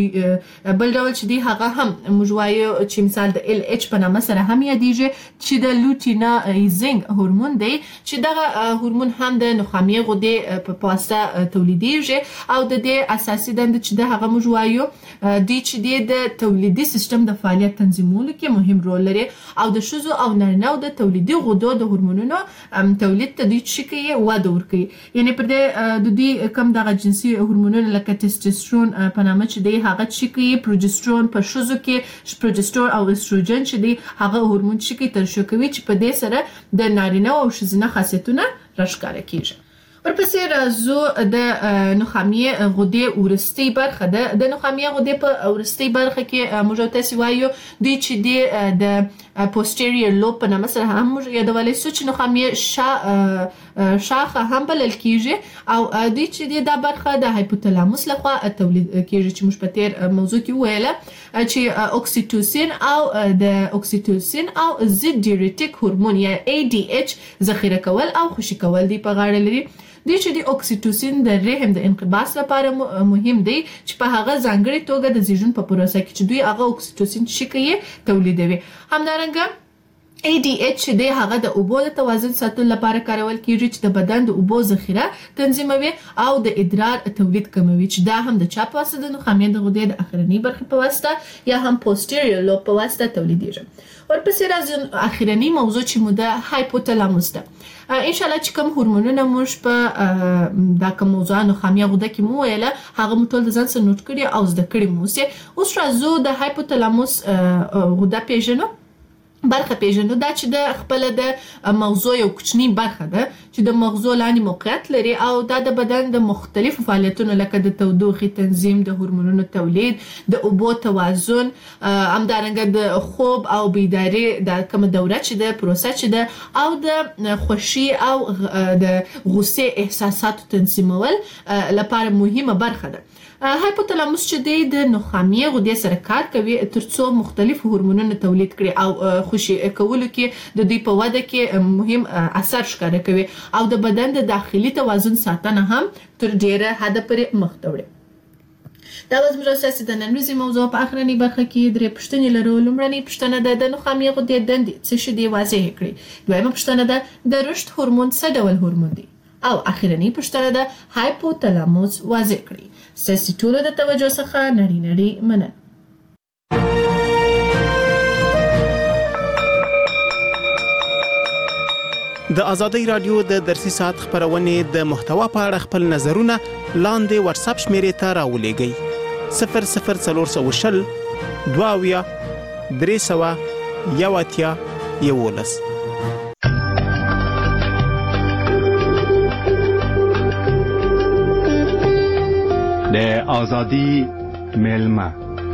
S3: بل ډول چې دی هغه هم موږ وایو چې مثال د ال ایچ په نامه سره هم یادېږي چې د لوټینایزینګ هورمون دی چې دغه هورمون هم د نخامیې غدې په واسطه تولیدېږي او د دې اساسي دنده چې د هغه موږ وایو دوی چې دی د تولیدي سیستم د فعالیت تنظیمولو کې مهم رول لري او د ښځو او نارینه او د تولیدي غدو د هورمونونو تولید ته دوی چې کوي وده ورکوي یعنی پر دې د دوی کم دغه جنسي هورمونونه لکه ټسټوسترون په نامه چې دی هغه چې کوي پروجسترون په ښځو کې پروجسترون او استروجن چې دی هغه هورمون چې کوي ترشح کوي چې په دې سره د نارینه او ښځینه خاصیتونه راښکاره کیږي. ورپسې راځو د نخامیې غدې وروستۍ برخه ده. د نخامیې غدې په وروستۍ برخه کې موږ تاسې وایو دوی چې دی د پوسټیریور لوب په نامه سره هم موږ یادولی سو چې نخامیې شا شاخه هم بلل کیږي او دوی چې دی دا برخه د هایپوتلاموس لخوا تولید کیږي چې موږ په تیر موضوع کې وویله چې اوکسیټوسین او د اوکسیټوسین او ضد ډیورټیک هورمون یا ای ډي ایچ ذخیره کول او خوشي کول دی په غاړه لري. دوی چې د اوکسیټوسین د رحم د انقباض لپاره مهم دی چې په هغه ځانګړې توګه د زیږون په پروسه کې چې دوی هغه اوکسیټوسین چې کوي تولیدوي. همدارنګه ای ډي ایچ چې دی هغه د اوبو د توازن ساتلو لپاره کارول کیږي چې د بدن د اوبو ذخیره تنظیموي او د ادرار تولید کموي چې دا هم د چا په واسطه د نخامیې د غدې د اخرنۍ برخې په واسطه یا هم پوسټیریور لوب په واسطه تولیدیږي. ورپسې راځو اخرنۍ موضوع چې مو د هایپوتلاموس ده. ان شاء الله چې کوم هورمونونه موږ په دا کوم موضوع نخامیه غده کې مو ویله هغه مو ټول د ځان سره نوٹ کړي او زده کړي مو سي. اوس راځو د هایپوتلاموس غده پیژنو برخه پیژنو. دا چې د خپل د مغزو یو کوچنی برخه ده چې د مغزو لاندې موقعیت لري او دا د بدن د مختلفو فعالیتونو لکه د تودوخې تنظیم، د هورمونونو تولید، د اوبو توازن، همدارنګه د خوب او بیداری د کوم دوره چې د پروسه چې ده او د خوښي او د غصې احساساتو تنظیمول لپاره مهمه برخه ده. هایپوتلاموس چې دی د نخامیې غدې سره کار کوي ترڅو مختلف هورمونونه تولید کړي او خوشي کولو کې د دوی په وده کې مهم اثر ښکاره کوي او د بدن د داخلي توازن ساتنه هم تر ډیره حده پورې مخ ته وړي. دا زموږ اساسي د نن ورځې موضوع په اخرنۍ برخه کې درې پوښتنې لرو. لومړنۍ پوښتنه ده د نخامیې غدې دندې څه شي دي واضح کړي. دویمه پوښتنه ده د رشد هورمون څه ډول هورمون دی او اخرنۍ پوښتنه ده هایپوتلاموس واضح کړي. ستاسو ټولو د توجه څخه نړۍ نړۍ مننه.
S2: د ازادۍ رادیو د درسي ساعت خبرونې د محتوا په اړه خپل نظرونه لاندې واتس اپ شمیرې ته راولېږئ. صفر صفر څلور سوه شل دوه اویا درې سوه یو اتیا یولس.
S5: د آزادی میلمه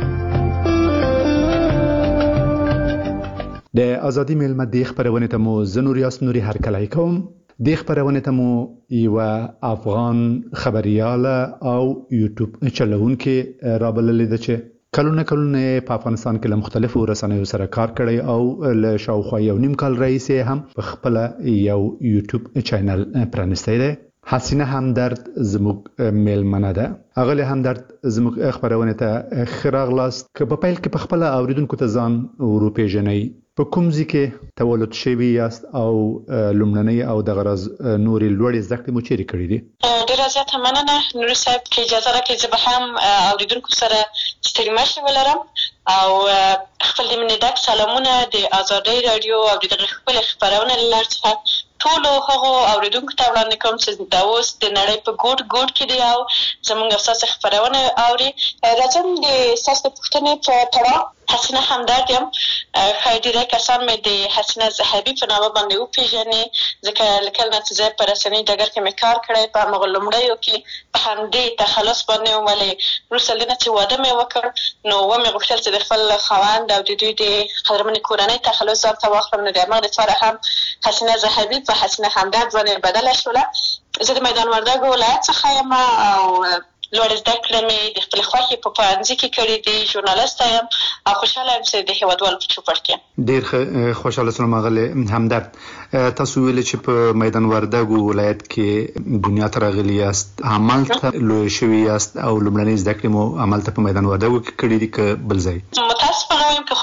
S5: د آزادی میلمه د خبرونه ته مو زنور یاس نوري هر کله کوم. د خبرونه ته مو یو افغان خبرياله او یوټیوب چلوونکې رابللې ده چې کلونه کلونه په افغانستان کې له مختلفو رسنیو سره کار کړی او له شاوخوا یو نیم کال رئیس هم په خپل یو یوټیوب چینل پرانستی دی. حسینه همدرد زموږ میلمنه ده. اغلی همدرد زموږ خبرونه ته خراغلاست که په پیل کې په خپل اوریدونکو ته ځان وروپیژنئ. په کوم ځای کې تولد شوي یاست او لومړنۍ او د غرض نوري لوړې زده کړې مو چیرې کړې دي؟
S6: ډېره زیاته مننه نوري صاحب که اجازه راکړئ زه به هم اوریدونکو سره ستړي مشې ولرم او خپل د مینې ډک سلامونه د ازادۍ راډیو او د دغې خپلې خپرونې له لارې څخه ټولو هغو اوریدونکو ته وړاندې کوم چې دا اوس د نړۍ په ګوټ ګوټ کې دي او زموږ ستاسو خپرونه اوري. راځم د ستاسو د پوښتنې په پړاو حسینه همدرد یم. ښایي ډېری کسان مې د حسینه زهبي په نامه باندې وپېژني ځکه له کله نه چې زه په رسنۍ ډګر کې مې کار کړی په همغه لومړیو کې په همدې تخلص باندې وم. ولې وروسته له نه چې واده مې وکړ نو ومې غوښتل چې د خپل خاوند او د دوی د قدرمنې کورنۍ تخلص ځان ته واخلم. نو د همغه دپاره هم حسینه زهبي په حسینه همدرد باندې بدله شوله. زه د میدان وردګو ولایت څخه یم او لوړې زده کړې مې د خپلې خوښې په پوهنځي کې کړې دي. ژورنالسته یم او خوشحاله یم چې د هېوادوالو په چوپړ کې.
S5: ډېر خوشحاله شوم اغلې همدرد. تاسو ویلې چې په میدان وردګو ولایت کې دنیا ته راغلي یاست، همالته لوی شوي یاست او لومړنۍ زده کړې مو همالته په میدان وردګو کې کړې دي که بل ځای؟
S6: متاسفانه وایم که خوشبخته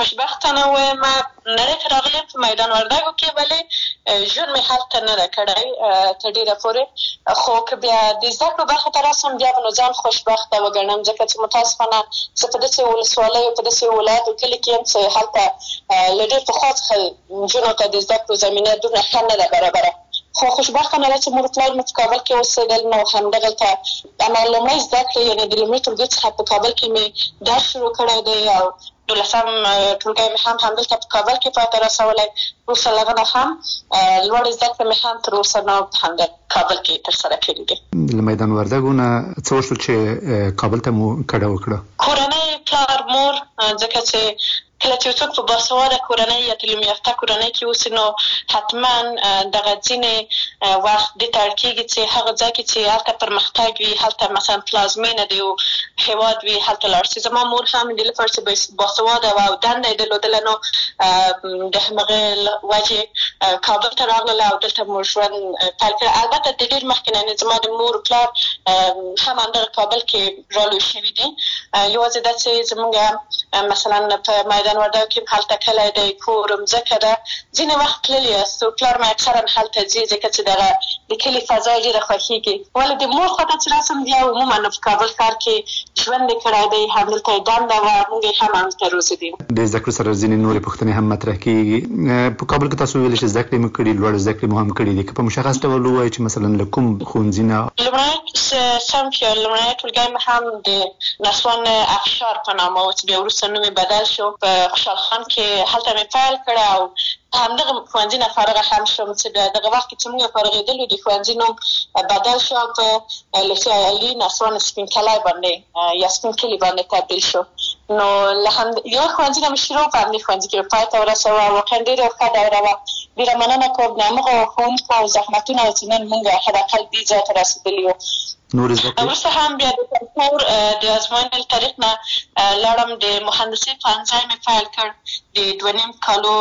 S6: خوشبختانه وایم نړۍ ته راغلې په میدان وردګو کې ولې ژوند مې هلته نه ده کړی تر ډېره پورې خو که بیا د زده کړو برخې ته راسم بیا به نو ځان خوشبخته وګڼم ځکه چې متاسفانه زه په داسې ولسوالیو په داسې ولایاتو کلي کې یم چې هلته له ډېر پخوا څخه نجونو ته د زده کړو زمینه دومره ښه نه ده برابره خو خوشبختانه ده چې مور پلار مې په کابل کې اوسېدل نو همدغلته اما لومړی زده کړې یعنې د لومړي ټولګي څخه په کابل کې مې درس شروع کړی دی او دولسم ټولګی مې هم همدلته په کابل کې پای ته رسولی وروسته له هغه نه هم لوړې زده کړې مې هم تر اوسه نه په همدغه کابل کې ترسره کړي دي.
S5: له میدان وردګو نه څه وشول چې کابل ته مو کډه وکړه؟
S6: کورنۍ پلار مور ځکه چې کله چې څوک په باسواده کورنۍ یا تعلیم یافته کورنۍ کې اوسي نو حتما دغه ځینې وخت دې ته اړ کېږي چې هغه ځای کې چې هلته پرمختګ وي هلته مثلا پلازمینه د یو هېواد وي هلته لاړ شي. زما مور هم د لپاره چې باسواده وه او دنده یې درلودله نو د همغې وجې کابل ته راغلله او دلته مو ژوند پیل کړی. البته د ډېر مخکې نه زما د مور پلار هم همدغه کابل کې رالوی شوي دي. یوازې دا چې زموږ مثلا په میدان وردګو کې هلته کلی دی کور مځکه ده ځینې وخت تللي یاست او پلار مې اکثرا هلته ځي ځکه چې دغه د کلي فضا یې ډېره خوښېږي. ولې د مور خوا ته چې راسم بیا عموما په کابل ښار کې ژوند یې کړی دی همدلته یې دنده وه موږ یې هم همدلته روزلي.
S5: د زده کړو سره ځینې نورې پوښتنې هم مطرح کېږي. په کابل کې تاسو ویلي چې زده کړې مو کړي لوړ زده کړې مو هم کړي دي که په مشخص ډول ووایئ چې مثلا له کوم ښوونځي نه؟
S6: لومړی صنف یا لومړنی ټولګی مې هم د نسوان افشار په نامه و چې بیا وروسته نوم یې بدل شو په خوشحال خان کې هلته مې پیل کړه او همدغه ښوونځي نه فارغه هم شوم چې دغه وخت کې چې موږ فارغېدلو د ښوونځي نوم بدل شو په لیسې علي نسوان سپین کلی باندې یا سپین کلي باندې تبدیل شو. نو له یو ښوونځي نه مې شروع په همدې ښوونځي کې پای ته ورسوه. واقعا ډېره ښه دوره وه. ډېره مننه کوم د همغو ښوونکو او زحمتونه چې نن موږ حداقل دې ځای ته رسېدلي یو.
S5: نور زده کړې
S6: وروسته هم بیا د کنکور د ازموینې له طریق نه لاړم د مهندسۍ پوهنځی مې پیل کړ. د دوه نیم کالو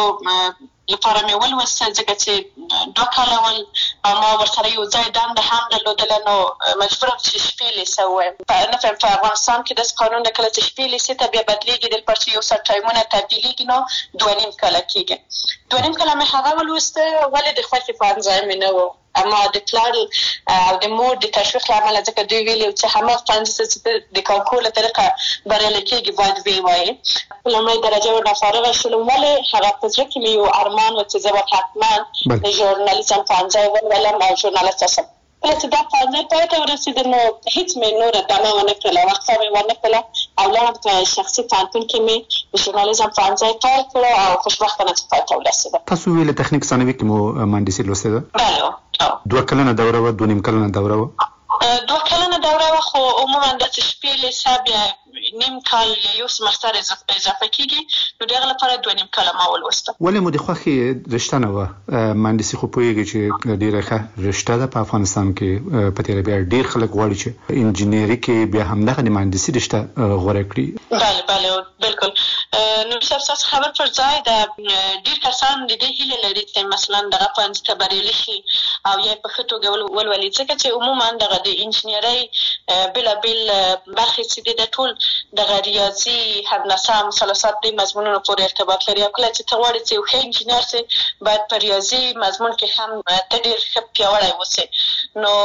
S6: لپاره مې ولوستل ځکه چې دوه کاله ول او ما ورسره یو ځای دنده هم درلودله نو مجبوره وم چې شپې لیسه ووایم. نه فهم په افغانستان کې داسې قانون ده کله چې شپې لیسې ته بیا بدلېږي د لپاره چې یو څه ټایمونه تبدیلېږي نو دوه نیم کاله کېږي. دوه نیم کاله مې هغه ولوسته ولې د خوښې پوهنځی مې نه و اما د پلار او د مور د تشویق له امله ځکه دوی ویلي چې هماغه پوهنځي چې د کنکور له طریقه بریالی کېږي باید ویې وایي. په لومړۍ درجه ورنه فارغه شولم ولې هغه په زړه کې مې یو ارمان و چې زه به حتما د ژورنالیزم پوهنځی ولولم او ژورنالسټ شم. کله چې دا پوهنځی پای ته ورسېده نو هېڅ مې نوره دمه ونه کړله وقفه مې ونه کړله او لاړم په شخصي پوهنتون کې مې د ژورنالیزم پوهنځی پیل کړی او خوشبختانه چې پای ته ورسېده.
S5: تاسو ویلې تخنیک ثانوي کې مو مهندسي لوستې ده؟
S6: بله.
S5: دوه کلنه دوره وه دوه نیم کلنه دوره وه؟
S6: دوه کلنه دوره وه خو عموما داسې شپې لیسه بیا نیم کال یا یو سمستر اضافه کېږي نو د هغه لپاره دوه نیم کاله ما ولوسته.
S5: ولې مو د خوښې رشته نه وه؟ مهندسي خو پوهېږي چې ډېره ښه رشته ده په افغانستان کې. په تېره بیا ډېر خلک غواړي چې انجینري کې بیا همدغه د مهندسي رشته غوره کړي.
S6: بله بله بلکل. نور صاحب ستاسو خبر پر ځای ده. ډېر کسان د دې هیله لري چې مثلا دغه پوهنځي ته بریالي شي او یا یې په ښه توګه ولولي ځکه چې عموما دغه د انجینرۍ بېلابېل برخې چې دي د ټول دغه ریاضي هندسه مثلثات دې مضمونونو پورې ارتباط لري او کله چې ته غواړې چې یو ښه انجینر سې باید په ریاضي مضمون کې هم ته ډېر ښه پیاوړی اوسې نو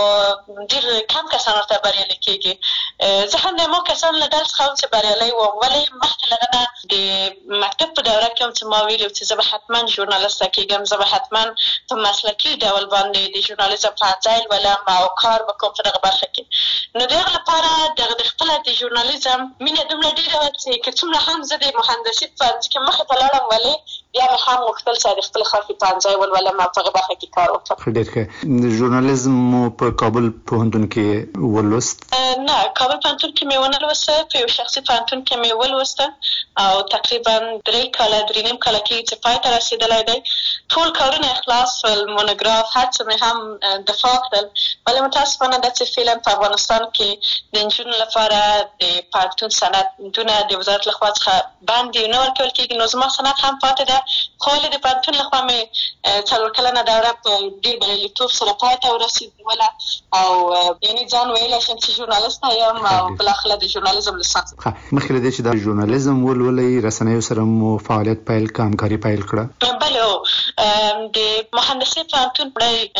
S6: ډېر کم کسان ورته بریالي کېږي. زه هم د هماغو کسانو له ډلې څخه وم چې بریالی وم ولې مخکې له هغه نه د مکتب په دوره کې هم چې ما ویلي چې زه به حتما ژورنالسته کېږم زه به حتما په مسلکي ډول باندې د ژورنالیزم پوهنځی لولم او کار به کوم په دغه برخه کې. نو د هغه لپاره دغه د خپله د ژورنالیزم مینه دومره ډېره وه چې که څومره هم زه د مهندسي په پوهنځي کې مخې ته لاړم ولې بیا مې هم غوښتل چې د خپلې خوښې پوهنځی ولولم او په هغه برخه کې کار وکړم.
S5: ښه ډېر ښه. ژورنالیزم مو په کابل پوهنتون کې ولوست؟
S6: نه کابل پوهنتون کې مې ونه لوسته. په یو شخصي پوهنتون کې مې ولوسته او تقریبا درې کاله درې نیم کاله کېږي چې پای ته رسېدلی دی. ټول کارونه اخلاص شول مونوګراف هر څه مې هم دفاع کړل ولې متاسفانه داسې فعلا په افغانستان کې د نجونو لپاره د پوهنتون سندونه د وزارت لخوا څخه باندې نه ورکول کېږي نو زما سند هم پاتې ده خو له د پانتون لخوا مې څلور کلنه دوره په ډېر بریالیتوب سره پای ته ورسېدله او یعنې ځان ویلی شم چې ژورنالست یم او بالاخره د ژورنالیزم لیسانس.
S5: مخکې له دې چې د ژورنالیزم ولولئ رسنیو سره مو فعالیت پیل کړه، همکاري پیل کړه؟
S6: بله او د مهندسي پوهنتون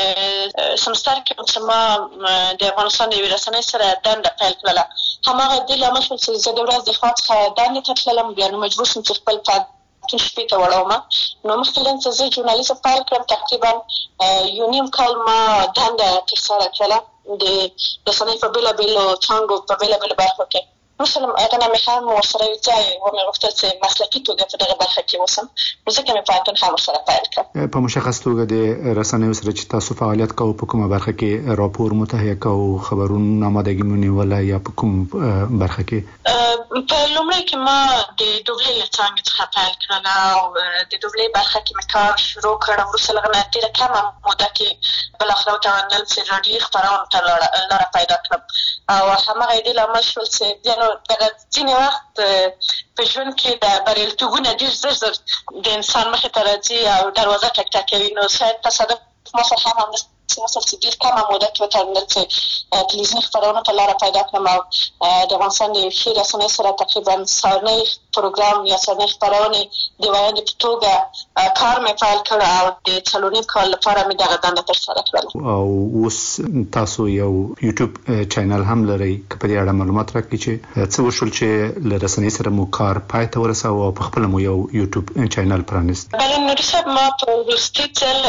S6: په سمستر کې چې ما د افغانستان د یوې رسنۍ سره دنده پیل کړله، هماغه دې لامل شول چې زه د ورځ د خوا څخه دندې ته تللم، بیا نو مجبور شوم چې خپل پوهنتون شپې ته وړومه. نو مخکې له چې زه ژورنالیزم پیل کړم تقریبا یو نیم کال ما دنده ترسره کړله د رسنۍ په بېلابېلو څانګو په بېلابېلو برخو کې. مثلا هغه نه مې هم ورسره یو ځای ومې غوښتل چې مسلکي توګه په دغه برخه کې اوسم، نو ځکه مې پوهنتون هم ورسره پیل کړ.
S5: په مشخص توګه د رسنیو سره چې تاسو فعالیت کوئ په کومه برخه کې راپور متهیه کوئ، خبرونه آمادګي مو نیوله یا په کوم برخه کې؟
S6: په لومړی کې ما د دوبلې له څانګې څخه پیل کړله او د دوبلې برخه کې مې کار شروع کړ. وروسته له هغه نه ډېره کمه موده کې بالاخره وتوانېدل چې راډیوي خپرونو ته لاره پیدا کړم او هماغه یې دې لامل شول چې دغه ځینې وخت په ژوند کې د بریالیتوبونه ډېر زر زر د انسان مخې ته راځي او دروازه ټک ټکوي. نو شاید تصادف ما سره هم همداسې وصل چې ډېر کمه موده کې وتوانېدل چې تلویزیوني خپرونو ته لاره پیدا کړم او د افغانستان د یوې ښې رسنۍ سره تقریبا سهارنۍ پروګرام یا سهارنۍ خپرونې د ویاندې په توګه کار مې پیل کړ او د څلور نیم کال لپاره مې دغه دنده ترسره کړله.
S5: او اوس تاسو یو یوټیوب چینل هم لرئ، که په دې اړه معلومات راکړئ چې څه وشول چې له رسنۍ سره مو کار پای ته ورساوه او پخپله مو یو یوټیوب چینل پرانیست؟
S6: بله نوري صاحب، ما په وروستي ځل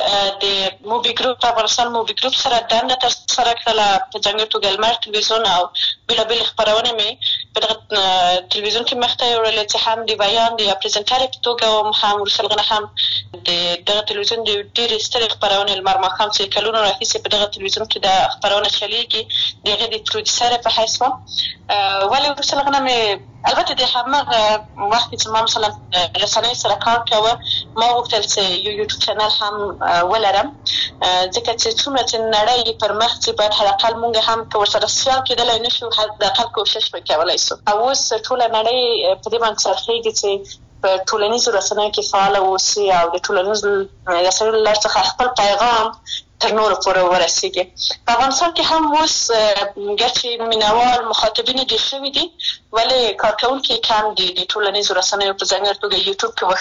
S6: د موبي ګروپ افغانستان موبي ګروپ سره دنده ترسره کړله، په ځانګړې توګه لمر تلویزیون او بېلابېلې خپرونې مې په دغه تلویزیون کې مخته یوړلې چې هم د بیان د یا پرزنټرې په توګه وم، هم وروسته له هغه نه هم د دغه تلویزیون د ډېرې سترې خپرونې لمر ماښام چې کلونو راهیسې په دغه تلویزیون کې د خپرونه چلېږي د هغې د پروډیوسرې په حیث وم. ولې وروسته له هغه نه مې البته د هماغه وخت چې ما مثلا رسنۍ سره کار کوه ما غوښتل چې یو یوټیوب چینل هم ولرم، ځکه چې څومره چې نړۍ پر مخ ځي باید حداقل موږ هم که ورسره سیال کېدلی نه شو حداقل کوشش به کولی شو. او اوس ټوله نړۍ په دې باندې څرخېږي چې په ټولنیزو رسنیو کې فعاله واوسي او د ټولنیزو رسنیو له لارې څخه خپل پیغام تر نورو پورې ورسېږي. په افغانستان کې هم اوس ګرچې مینوال مخاطبین ډېر شوي دي ولې کارکوونکي کم دي د ټولنیزو رسنیو په ځانګړې توګه یوټیوب کې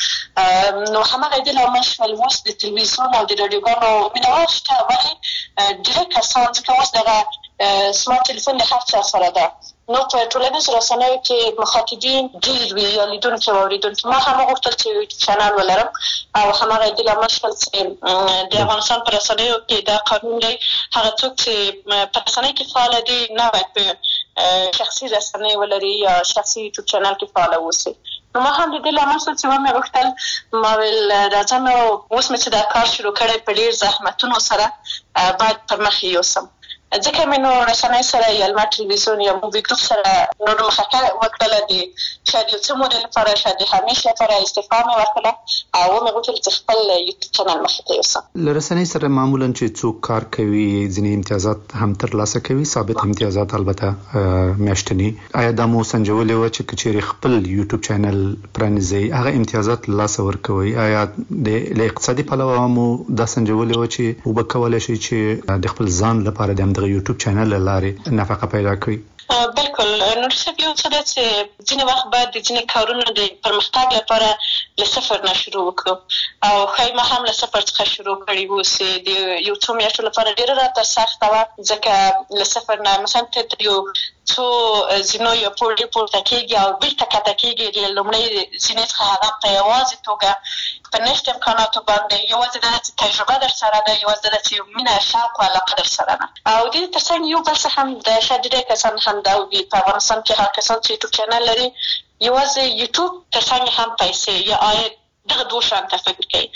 S6: وښیو. نو هماغه یې دې لامل شول اوس د تلویزیون او د راډیوګانو مینوال شته، ولې ډېری کسان ځکه اوس دغه سمارټ تلیفون د هر چا سره ده، نو په ټولنیزو رسنیو کې مخاطبین ډېر وي یا لیدونکي او اورېدونکي. ما هم وغوښتل چې یوټیوب چینل ولرم او هماغه یې دې لامل شول چې د افغانستان په رسنیو کې دا قانون دی هغه څوک چې په رسنۍ کې فعاله دي نه باید په شخصي رسنۍ ولري یا شخصي یوټیوب چینل کې فعاله واوسي. نو ما هم د دې لامل شول چې ومې غوښتل ما ویل راځه نو اوس مې چې دا کار شروع کړی په ډېر زحمتونو سره باید پر مخ یوسم، ځکه مې نو رسنۍ سره یا لمر تلویزیون یا موبي ګروپ سره نور مخکې وکړله د شاید یو څه مودې لپاره شاید د همیش لپاره استعفا مې ورکړله او ومې غوښتل چې خپل یوټیوب چینل مخې ته یوسم.
S5: له رسنۍ سره معمولا چې څوک کار کوي ځینې امتیازات هم ترلاسه کوي، ثابت امتیازات البته میاشتني. آیا دا مو سنجولې وه چې که چیرې خپل یوټیوب چینل پرانیزئ هغه امتیازات له لاسه ورکوئ؟ آیا له اقتصادي پلوه مو دا سنجولې وه چې اوبه کولی شئ چې د خپل ځان لپاره د همدغه یوټیوب چینل له لارې نفقه پیدا کړئ؟
S6: بالکل نور صاحب، یو څه ده چې ځینې وخت باید د ځینې کارونو د پرمختګ لپاره له صفر نه شروع وکړو او ښایي ما هم له صفر څخه شروع کړي اوسې د یو څو میاشتو لپاره ډېره راته سخته وه، ځکه له صفر نه مثلا ته تر یو څو زینو یا پوړې پورته کېږي او بېرته کښته کېږي. له لومړۍ زینې څخه هغه په یوازې توګه په نشت امکاناتو باندې یوازې دا ده چې تجربه در سره ده، یوازې دا ده چې مینه شوق او علاقه در سره ده. او دې تر څنګ یو بل څه هم د شاید ډېری کسان همدا وي په افغانستان کې هر کسان چې یوټیوب چینل لري یوازې یوټیوب تر څنګ هم پیسې یا عاید دغه دوه شیان ته فکر کوي.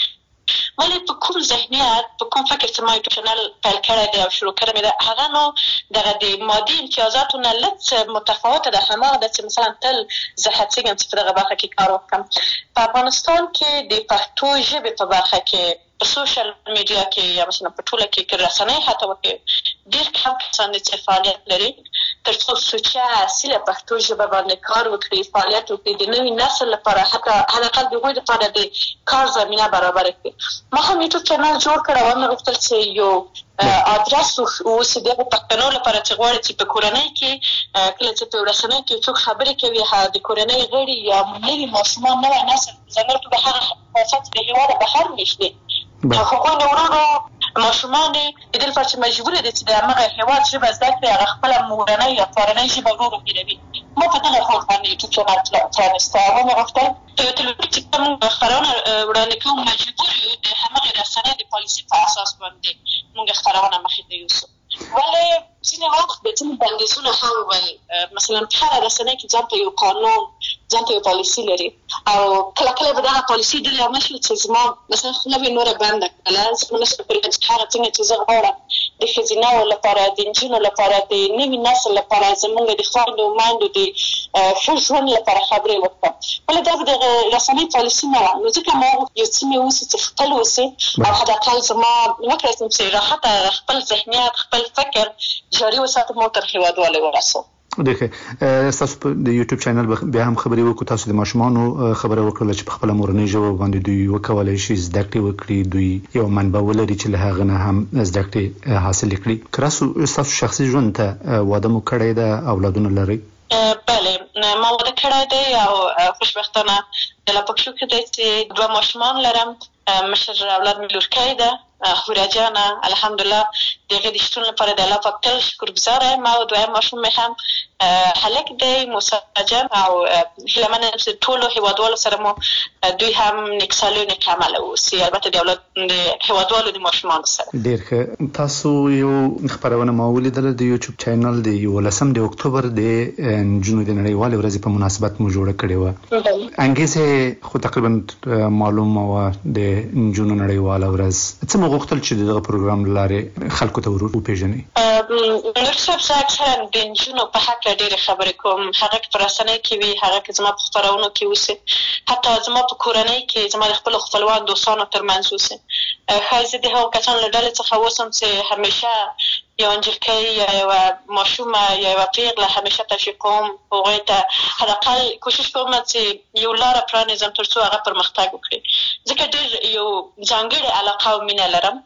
S6: ولې په کوم ذهنیت په کوم فکر چې ما یوټیوب چینل پیل کړی دی او شروع کړی مې ده هغه نو دغه د مادي امتیازاتو نه لږ متفاوته ده. هماغه ده چې مثلا تل زه هڅېږم چې په دغه برخه کې کار وکړم. په افغانستان کې د پښتو ژبې په برخه کې په سوشل میډیا کې یا مثلا په ټوله کې که رسنۍ حتی وکړي ډېر کم کسان دي چې فعالیت لري ترڅو سوچه اصیله پښتو ژبه باندې کار وکړي، فعالیت وکړي، د نوي نسل لپاره حتی حداقل د هغوی لپاره د کار زمینه برابره کړي. ما هم یوټیوب چینل جوړ کړی او مې غوښتل چې یو ادرس واوسي د پښتنو لپاره چې غواړي چې په کورنۍ کې کله چې په رسنۍ کې څوک خبرې کوي د کورنۍ غړي یا نوي ماشومان نوی نسل ځانګړې توګه هغه افراد د هېواد بهر ویشتي هغوی د ورونو ماشومان د دې لپاره چې مجبور دي چې د همغه هېواد ژبه زده کړي، هغه خپله مورنۍ یا پلارنۍ ژبه ورو هېروي. ما په دغه خوښ باندې یوټیوب چینل پرانستی او مې غوښتل په یو ټلویزیون چې کوم خپرونه وړاندې کوو مجبور یو د همغې رسنۍ د پالیسي په اساس باندې موږ خپرونه مخې ته یوسو. ولې ځینې وخت د ځینې بندیزونه هم ول، مثلا په هره رسنۍ کې ځان ته یو قانون، ځان ته یو پالیسي لري او کله کله به دغه پالیسي ډېر عمل شي چې زما مثلا خوله به نوره بنده کړله، زه به نشم کولی چې هغه څنګه چې زه غواړم د ښځینهو لپاره، د نجونو لپاره، د نوي نسل لپاره، زموږ د خویندو میندو د ښه ژوند لپاره خبرې وکړم. ولې دا به د رسنۍ پالیسي نه وه. نو ځکه ما یو څه مې اوسي چې خپل اوسي او حداقل زما وکړی شم چې راحته خپل ذهنیت، خپل فکر جاري وساتم او تر هېوادوالو ورسوم.
S5: ډېر ستاسو په د یوټیوب چینل بیا هم خبرې وکړو، تاسو د ماشومانو خبره وکړله چې په خپله مورنۍ ژبه باندې دوی وکولی شي زده کړې وکړي، دوی یو منبع ولري چې له هغه نه هم زده کړې حاصلې کړي. که راسو ستاسو شخصي ژوند ته واده مو کړی ده، اولادونه لرئ؟
S6: بله، ما واده کړی دی او خوشبختانه د لا پکشو کې دی چې دوه ماشومان لرم. مشر اولاد مې لورکی ده هورا جانه، الحمدلله د هغې د شتون لپاره د الله پاک تل شکرګزاره یم. او دویم ماشوم مې هم هلک دی موسی جان او هیله منه یم چې ټولو هېوادوالو سره مو دوی هم نیکسالي او نیک عمله واوسي، البته د اولاد د هېوادوالو د ماشومانو سره.
S5: ډېر ښه. تاسو یو خپرونه ما ولیدله د یوټیوب چینل د یولسم د اکتوبر د نجونو د نړیوالې ورځې په مناسبت مو جوړه کړې وه. انګیزه خو تقریبا معلومه وه د نجونو نړیواله ورځ. څه مو غوښتل چې دغه پروګرام له لارې خلکو ته ور وپېژنئ؟
S6: نور صاحب، زه اکثرا د نجونو په هکله ډېرې خبرې کوم، هغه که په رسنۍ کې وي، هغه که زما په خپرونو کې اوسي، حتی زما په کورنۍ کې زما د خپلو خپلوان دوستانو ترمنځ اوسي. ښایي زه د هغو کسانو له ډلې څخه اوسم چې همیشه یو انجلکۍ یا یوه ماشومه یا یوه پیغله همیشه تشویق کوم، هغوی ته حداقل کوشش کوم چې یو لاره پرانیزم تر څو هغه پرمختګ وکړي. ځکه ډېر یو ځانګړې علاقه او مینه لرم.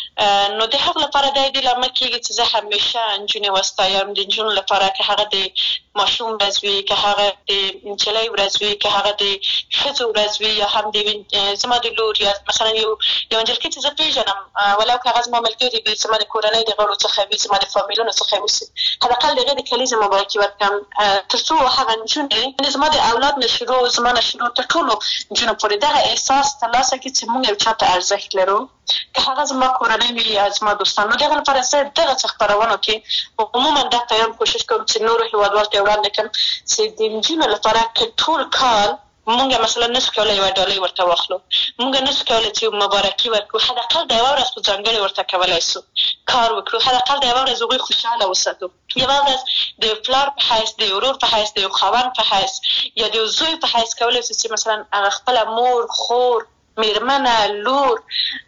S6: نو د هغه لپاره دا دې لامل کېږي چې زه همیشه نجونې وستایم. د نجونو لپاره که هغه د ماشوم ورځ وي، که هغه د نجلۍ ورځ وي، که هغه د ښځو ورځ وي، یا هم د زما د لور یا مثلا یو یو نجلکۍ چې زه پېژنم ولو که هغه زما ملګري وي، زما د کورنۍ د غړو څخه وي، زما د فامیلونو څخه اوسي، حداقل د هغې د کلیزې مبارکي ورکړم تر څو هغه نجونې زما د اولاد نه شروع زما نه شروع تر ټولو نجونو پورې دغه احساس ترلاسه کړي چې موږ یو چا ته ارزښت لرو، که هغه زما کورنۍ وي یا زما دوستان. نو د هغه لپاره زه دغه څه خپرونو کې عموما دا پیغام کوشش کوم چې نورو هېوادوالو ته یې وړاندې کړم چې د نجونو لپاره که ټول کال مونږ مثلا نشو کولی یوه ډالۍ ورته واخلو، مونږ نشو کولی چې مبارکي ورکړو، حداقل د یوه ورځ خو ځانګړې ورته کولی شو کار وکړو، حداقل د یوه ورځ هغوی خوشحاله وساتو. یوه ورځ د یو پلار په حیث، د یو ورور په حیث، د یو خاوند په حیث یا د یو زوی په حیث کولی شو چې مثلا هغه خپله مور، خور، میرمنه، لور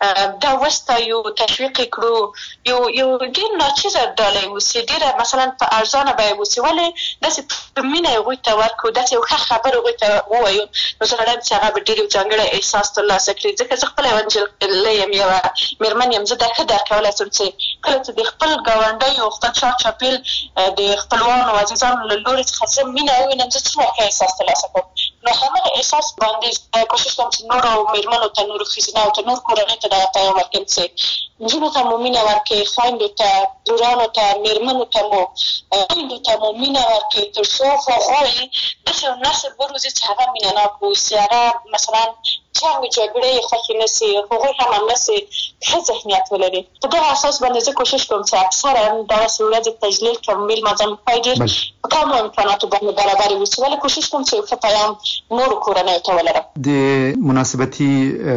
S6: دا وستایو، تشویق کړو، یو یو ډېر ناچیزه ډالۍ اوسي، ډېره مثلا په ارزانه بیه اوسي، ولې داسې په مینه هغوی ته ورکړو، داسې یو ښه خبر هغوی ته ووایو. نو زه غواړم چې هغه به ډېر یو ځانګړی احساس ترلاسه کړي. ځکه زه خپله یوه نجلۍ یم، یوه میرمن یم، زه دا ښه درک کولی شم چې کله چې د خپل ګاونډیو، خپل چاپېل د خپلوانو عزیزانو له لورې څخه زه مینه ووینم، زه څومره ښه احساس ترلاسه کوم. نو همغه احساس باندې کوشش کوم چې نورو میرمنو ته، نورو ښځینهو ته، نور کورنۍ ته دغه پیغام ورکړم چې نجونو ته مو مینه ورکړئ، خویندو ته، لورانو ته، میرمنو ته مو خویندو ته مو مینه ورکړئ تر څو هغوی داسې یو نسل وروزي چې هغه مینه ناک واوسي، هغه مثلا جنګ جګړې یې خوښې نه سي، هغوی هم همداسې ښه ذهنیت ولري. په دغه اساس باندې زه کوشش کوم چې اکثرا دغسې ورځې تجلیل کړم، میلمانځم پای ډېر په کمو امکاناتو باندې برابرې اوسي، ولې کوشش کوم چې یو ښه پیغام نورو کورنیو ته ولرم.
S5: د مناسبتي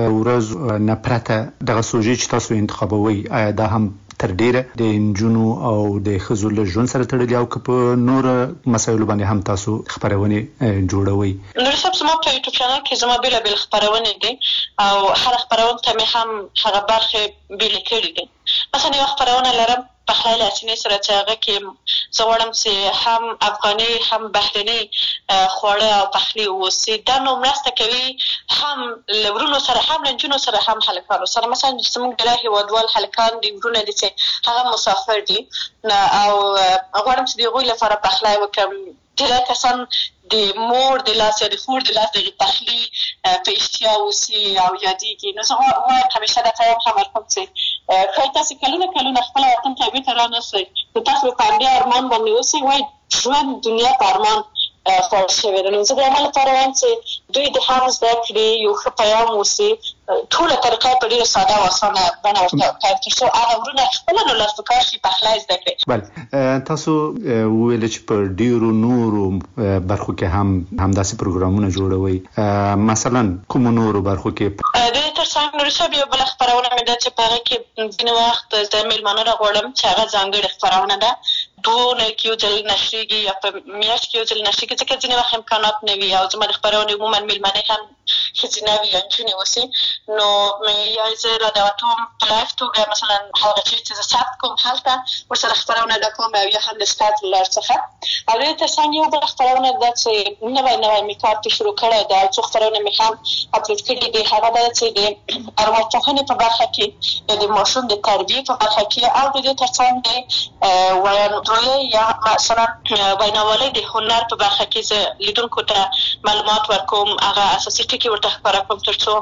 S5: ورځ نه پرته دغه سوژې چې تاسو انتخابوئ، آیا دا هم تر ډیره د نجونو او د ښځو له ژوند سره تړلي او که په نورو مسایلو باندې هم تاسو خپرونې جوړوئ؟
S6: نور صاحب، زما په یوټیوب چینل کې زما بېلابېل خپرونې دي او هره خپرونه ته مې هم هغه برخې بېلې کړي دي. مثلا یوه خپرونه لرم پخلی لاسینې سره چې هغه کې زه غواړم چې هم افغاني هم بهرني خواړه او پخلی واوسي. دا نو مرسته کوي هم له ورونو سره هم له نجونو سره هم هلکانو سره. مثلا زموږ د هېوادوال هلکان دي ورونه دي چې هغه مسافر دي او غواړم چې د هغوی لپاره پخلی وکړم. ډېری کسان د مور د لاس یا د خور د لاس د پخلي په اشتیا اوسي او یادېږي. نو زه وایم همیشه دا پیغام هم ورکوم چې ښایي تاسې کلونه کلونه خپله وطن ته بېرته رانسئ، نو تاسو به په همدې ارمان باندې اوسئ. وایي ژوند دنیا په ارمان خوړل شوې ده. نو زه د عمل لپاره وایم چې دوی د هم زده کړي، یو ښه پیغام اوسي، ټوله طریقه په ډېره ساده او اسانه بڼه ورته وکړي تر څو هغه ورونه خپله نو لاس په کار شي پخلی زده کړي.
S5: بله، تاسو وویل چې په ډېرو نورو برخو کې هم همداسې پروګرامونه جوړوئ. مثلا کومو نورو برخو کې؟
S6: د دې تر څنګ نورې صاحب یو بله خپرونه مې ده چې په هغه کې ځینې وخت زه مېلمانه راغواړم چې هغه ځانګړې خپرونه ده. دوه اونۍ کې یو ځل نشرېږي یا په میاشت کې یو ځل نشرېږي، ځکه ځینې وخت امکانات نه وي او زما د خپرونې عموما مېلمانې هم ښځینه وي یا نجونې اوسي. نو یا زه رادعوتوم په لایف توګه مثلا هغه چیز چې زه ثبت کوم هلته ورسره خپرونه ده کوم او یا هم د سټارټ له لارې څخه. او د دې تر څنګ یو بله خپرونه ده چې نوی نوی مې کار پرې شروع کړی ده او څو خپرونه مې هم اپلوډ کړي دي. هغه ده چې د ارواپوهنې په برخه کې یا د ماشوم د تربیې په برخه کې او د دې تر څنګ د ویاندویۍ یا مثلا ویناوالۍ د هنر په برخه کې زه لیدونکو ته معلومات ورکوم، هغه اساسي ټکي ورته ښکاره کوم تر څو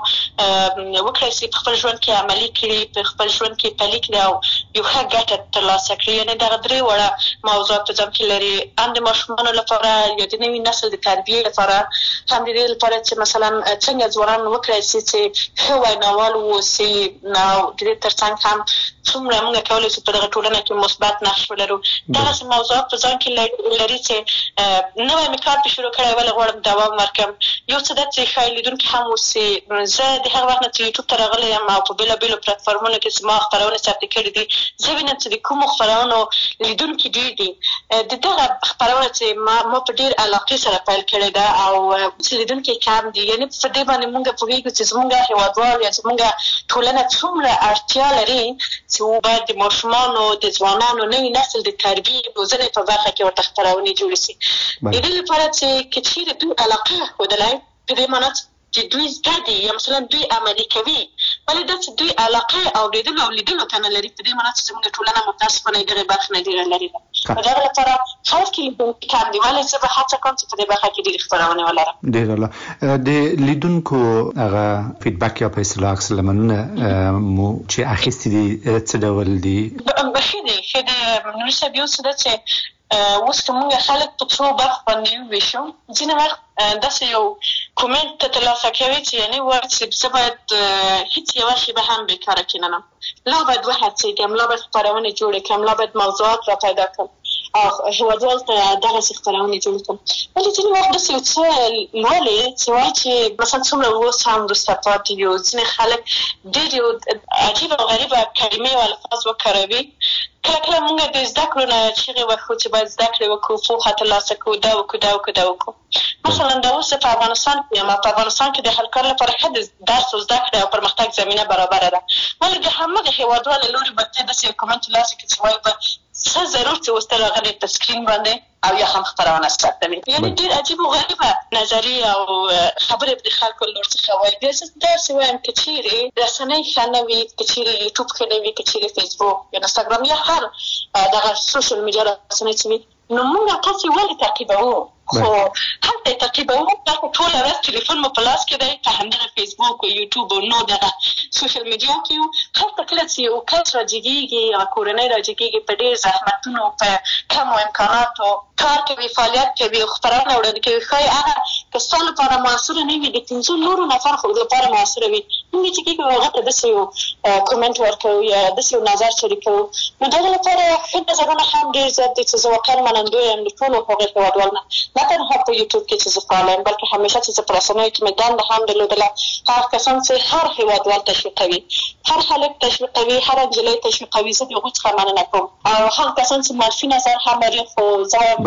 S6: وکړی شي په خپل ژوند کې عملي کړي، په خپل ژوند کې پلي کړي او یو ښه ګټه ترلاسه کړي. یعنې دغه درې واړه موضوعات په ځان کې لري، هم د ماشومانو لپاره یا د نوي نسل د تربیې لپاره، هم د دې لپاره چې مثلا څنګه ځوانان وکړی شي چې ښه ویناوال واوسي او د دې تر څنګ هم څومره موږ کولی شو په دغه ټولنه کې مثبت نقش ولرو. دغسې موضوعات په ځان کې لري چې نوی مې کار پرې شروع کړی ولې غواړم دوام ورکړم. یو څه ده چې ښایي لیدونکي هم اوسي. زه د هغه وخت نه چې یوټیوب ته راغلی یم او په بېلابېلو پلټفارمونو کې زما خپرونې ثبت کړي دي، زه وینم چې د کومو خپرونو لیدونکي ډېر دي. د دغه خپرونه چې ما ما په ډېر علاقې سره پیل کړې ده او چې لیدونکي کم دي، یعنې په دې باندې موږ پوهېږو چې زموږ هېوادوال یا زموږ ټولنه څومره اړتیا لري چې باید د ماشومانو د ځوانانو نوي نسل د تربیې روزنې په برخه کې ورته خپرونې جوړې شي. د دې لپاره چې که چېرې دوی علاقه ښودلی، په دې معنا چې دوی زده دي یا مثلا دوی عملي کوي، ولې دا چې دوی علاقه اورېدلو او لیدلو ته نه لري، په دې معنا چې زموږ ټولنه متاسفانه دغې برخې نه ډېره لرې ده. په دغه لپاره خلک یې لیدونکي کم دي، ولې زه به هڅه کوم چې په دې برخه کې ډېرې خپرونې ولرم.
S5: ډېره ښه. د لیدونکو هغه فیډبک یا په اصطلاح عکس العملونه مو چې اخیستي دي څه ډول دي؟
S6: ښه دي ښه دي نوري صاحب. یو څه ده چې اوس که موږ خلک په څو برخو باندې وویشو، ځینې وخت داسې یو کومنټ ته ترلاسه کوي چې یعنې وایي چې زه باید هېڅ یوه شېبه هم بېکاره کښېننم، لا باید وهڅېږم، لا باید خپرونې جوړې کړم، لا باید موضوعات را پیدا کړم او هېوادوال ته دغسې خپرونې جوړې کړم. ولې ځینې وخت داسې یو څه لولې چې وایي چې مثلا څومره اوس هم وروسته پاتې یو ځینې خلک ډېر یو عجیبه او غریبه کلمې او الفاظ وکاروي. کله کله موږ د زده کړو نه چغې وهو چې باید زده کړې وکړو، پوهه ترلاسه کړو، دا وکړو دا وکړو دا وکړو. مثلا دا اوس په افغانستان کې یم، په افغانستان کې د هر کار لپاره ښه د درس او زده کړې او پرمختګ زمینه برابره ده. ولې د همغه هېوادوال له لورې به ته داسې یو کومنټ ترلاسه کړې چې وایي به څه ضرور چې اوس ته راغلی په سکرین باندې او یا هم خپرونه ثبتوي. یعنې ډېر عجیب او غریبه نظریې او خبرې به د خلکو له لور څخه وایي. بیا زه داسې وایم که چېرې رسنۍ ښه نه وي، که چېرې یوټیوب ښه نه وي، که چېرې فیسبوک یا انسټاګرام یا هر دغه سوشل میډیا رسنۍ چې وي، نو موږ تاسې ولې تعقیبوو؟ خو هلته یې تعقیبوو، تاسو ټوله ورځ تلیفون مو په لاس کې دی، په همدغه فیسبوک او یوټیوب او نور دغه سوشل میډیا کې یو. هلته کله چې یو کس راجګېږي یا کورنۍ راجګېږي، په ډېر زحمتونو، په کمو امکاناتو کار کوي، فعالیت کوي او خپرونه وړاندې کوي، ښایي هغه که ستا لپاره موثره نه وي، د پنځو نورو نفر خو لپاره موثره وي. موږ چې کېږو هغه ته داسې یو کومنټ ورکوو یا داسې یو نظر شریکوو، نو دغه لپاره ښه نظرونه هم ډېر زیات دي چې زه واقعا منندوی یم د ټولو هغې هېوادوال نه، نه تنها په یوټیوب کې چې زه فعال یم، بلکې همیشه چې زه په رسنیو کې مې دنده هم درلودله. هغه کسان چې هر هېوادوال تشویقوي، هر هلک تشویقوي، هر نجلۍ تشویقوي، زه د هغوی څخه مننه کوم. او هغه کسان چې منفي نظر هم لري، خو زه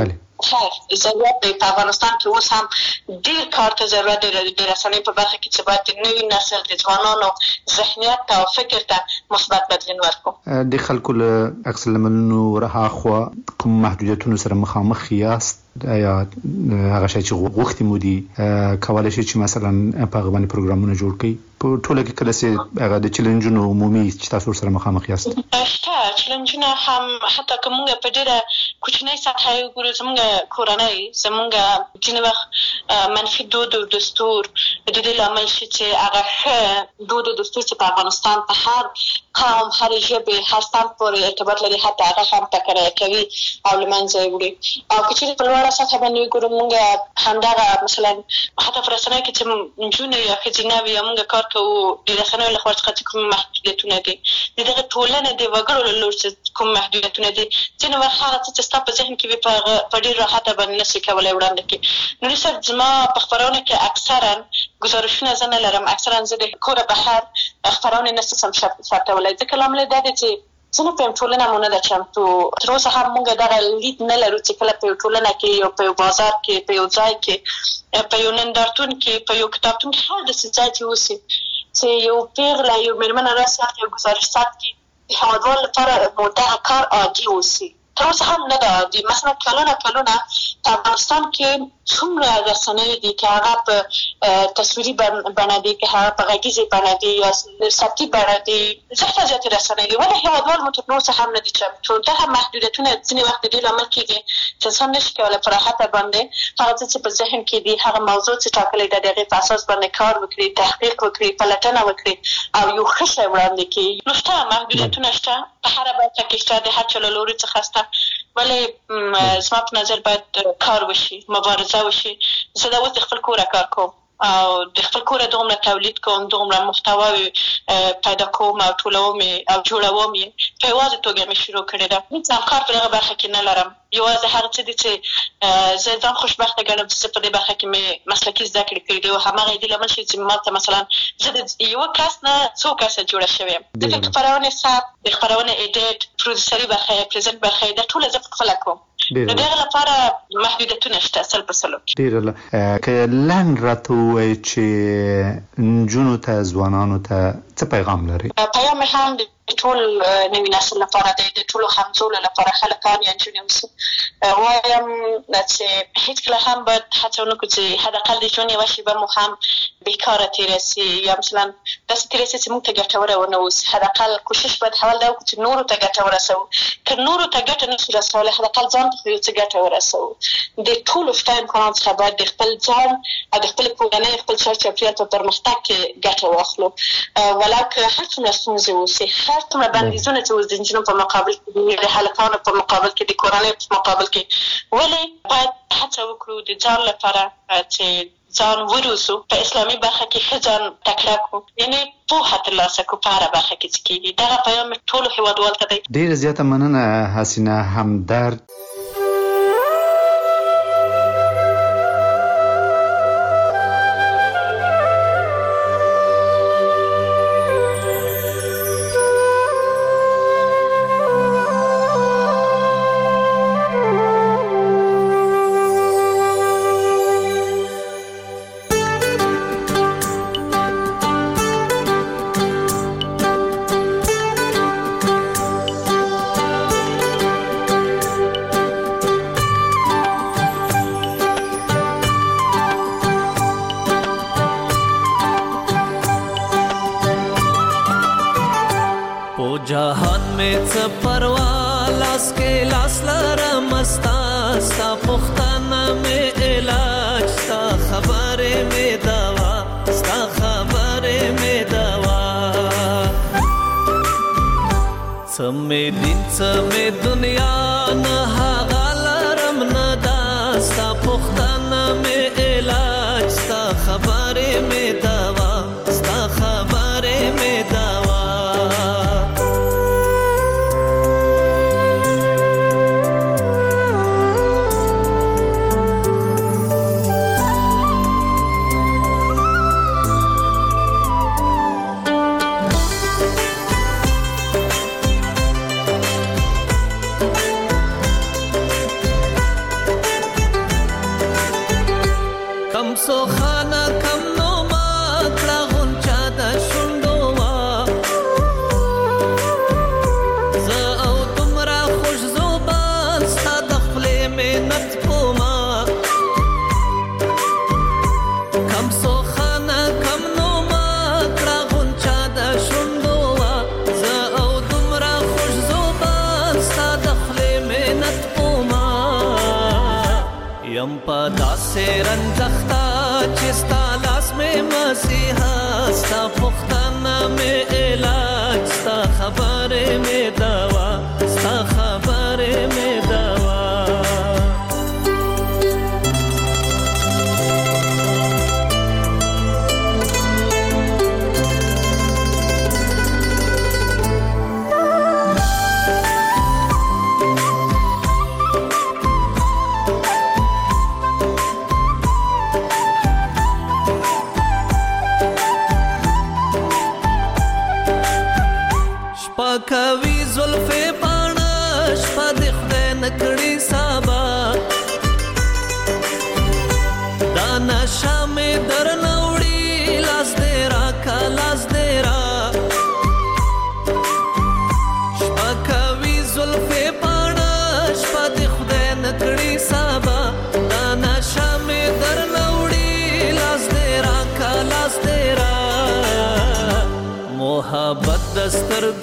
S6: خیر ضرورت دی په افغانستان کې اوس هم ډیر کار ته ضرورت دی د رسنۍ په برخه کې چې باید د نوي نسل د ځوانانو ذهنیت او فکر ته مثبت بدلون ورکړو.
S5: د خلکو له عکس العملونو ورهاخوا کوم محدودیتونو سره مخامخ یاست یا هغه شی چې غوښتي مو دي کولای شي چې مثلا په غوښنه پروګرامونه جوړ کړي په ټوله کې کله چې هغه د چیلنجونو عمومي چې تاسو سره مخامخ یاست؟
S6: ښه چیلنجونه هم حتی کومه په ډیره کوچنۍ سطحه وګورو زموږ کورنۍ زموږ ځینې وخت منفي دود او دستور د دې لامل شي چې هغه ښه دود او دستور چې په افغانستان په هر قوم هر ژبې هر ستان پورې ارتباط لري حتی هغه هم ټکرای کوي او له منځه وړي او که چېرې په لوړه سطحه باندې وګورو موږ همدغه مثلا حتی په رسنیو کې چې نجونې یا ښځینه وي موږ کار کوو د رسنیو له خوا څخه چې کوم محدودیتونه دي د دغه ټولنې د وګړو له لوري چې کوم محدودیتونه دي ځینې وخت هغه څه چې ستا په ذهن کې وي په ډېر راحته باندې نشي کولی وړاندې کړي. نوري صاحب زما په خپرونه کې اکثرا ګزارشونه زه نه لرم، اکثرا زه د کوره بهر خپرونې نه شم ثبتولی ځکه لامل دا دی چې زه نه پوهیم ټولنه مو نه ده چمتو. تر اوسه هم موږ دغه لید نه لرو چې کله په یو ټولنه کې یو په یو بازار کې په یو ځای کې په یو نندارتون کې په یو کتابتون کې هر داسې ځای چې اوسي چې یو پیغله یو مېرمنه راسي یو ګزارش ثبت کړي د هېوادوالو لپاره مو دغه کار عادي اوسي. تر اوسه هم نه ده عادي. مثلا کلونه کلونه په افغانستان کې څومره رسنۍ دي چې هغه په تصویري بڼه دي که هغه په غږیزې بڼه دي یا صوتي بڼه دي زیاته زیاتې رسنۍ دي ولې هېوادوال مو تر اوسه هم نه دي چمتو. دغه محدودیتونه ځینې وخت د دې لامل کېږي چې انسان نشي کولی په راحته باندې هغه څه چې په ذهن کې دي هغه موضوع چې ټاکلی ده د هغې په اساس باندې کار وکړي تحقیق وکړي پلټنه وکړي او یو ښه شی وړاندې کړي. نو شته محدودیتونه شته په هره برخه کې شته د هر چا له لوري څخه شته ولې زما په نظر باید کار وشي مبارزه وشي. زه دا اوس د خپل کوره کار کوم او د خپل کوره دومره تولید کوم دومره محتواوې پیدا کوم او ټولوم او جوړوم یې په یوازې توګه مې شروع کړې ده. هېڅ هم کار په دغه برخه کې نه لرم. یوازې هغه څه دي چې زه ځان خوشبخته ګڼم چې زه په دې برخه کې مې مسلکي زده کړې کړي دي او هماغه یې دې لامل شي چې ما ته مثلا زه د یوه کس نه څو کسه جوړه شوې یم. ځکه خپرونې ثبت د خپرونې ایډیټ پروډوسري برخه یې پرزنټ برخه یې دا ټوله زه پخپله کوم. نو دغه لپاره محدودیتونه شته سل په سلو کې.
S5: ډېره که لنډ راته ووایي چې نجونو ته ځوانانو ته څه پیغام لري؟
S6: پیغام یې هم د ټول نوي نسل لپاره دی د ټولو همزولو لپاره هلکان یا نجونې اوسي وایم چې هېڅکله هم باید هڅه ونه کړو چې حداقل د ژوند یوه شېبه مو هم بېکاره تېره سي یا مثلا داسې تېره سي چې موږ ته ګټوره ونه اوسي. حداقل کوشش باید اول دا وکړو چې نورو ته ګټه ورسوو. که نورو ته ګټه نه شو رسولی حداقل ځان ته خو یو څه ګټه ورسوو. د ټولو شته امکاناتو څخه باید د خپل ځان او د خپلې کورنۍ خپل چار چاپېریال په پرمختګ کې ګټه واخلو ولو که هر څومره ستونزې اوسي هر څومره بندیزونه چې اوس د نجونو په مقابل کې د هلکانو په مقابل کې د کورنۍ په مقابل کې ولې باید هڅه وکړو د ځان لپاره چې ځان وروسو په اسلامي برخه کې ښه ځان تکړه کړو یعنې پوهه ترلاسه کړو په هره برخه کې چې کېږي. دغه پیغام ټولو هېوادوالو ته دی.
S5: ډېره زیاته مننه حسینه همدرد.
S7: जहान में च परवा लास के लास लरम अस्ता स्ता पुख्ताना में इलाज स्ता खबरे में दवा स्ता खबरे में दवा समे दिन समे दुनिया न हागलरम न दास्ता पुख्ताना में इलाज स्ता खबरे में दवा स्ता खबरे में दवा سوخانه کم نو ما کړه غونچا د شونډو وا زه او دومره خوش زوبان ستا د خولې منت کوما کم سوخانه کم نو ما کړه غونچا د شونډو وا زه او دومره خوش زوبان ستا د خولې منت کوما یم په داسې رنځخته چې ستا لاس مې مسیحا ستا پوښتنه مې علاج ستا خبرې مې دوا ستا خبرې مې دوا کوي زلفې پاڼه شپه د خدای نکړي سابا دا نشه مې درنه وړي لاس دې راکه لاس دې را شپه کوي زلفې پاڼه شپه د خدای نکړي سابا دا نشه مې درنه وړي لاس دې راکه لاس دې را محبت دستر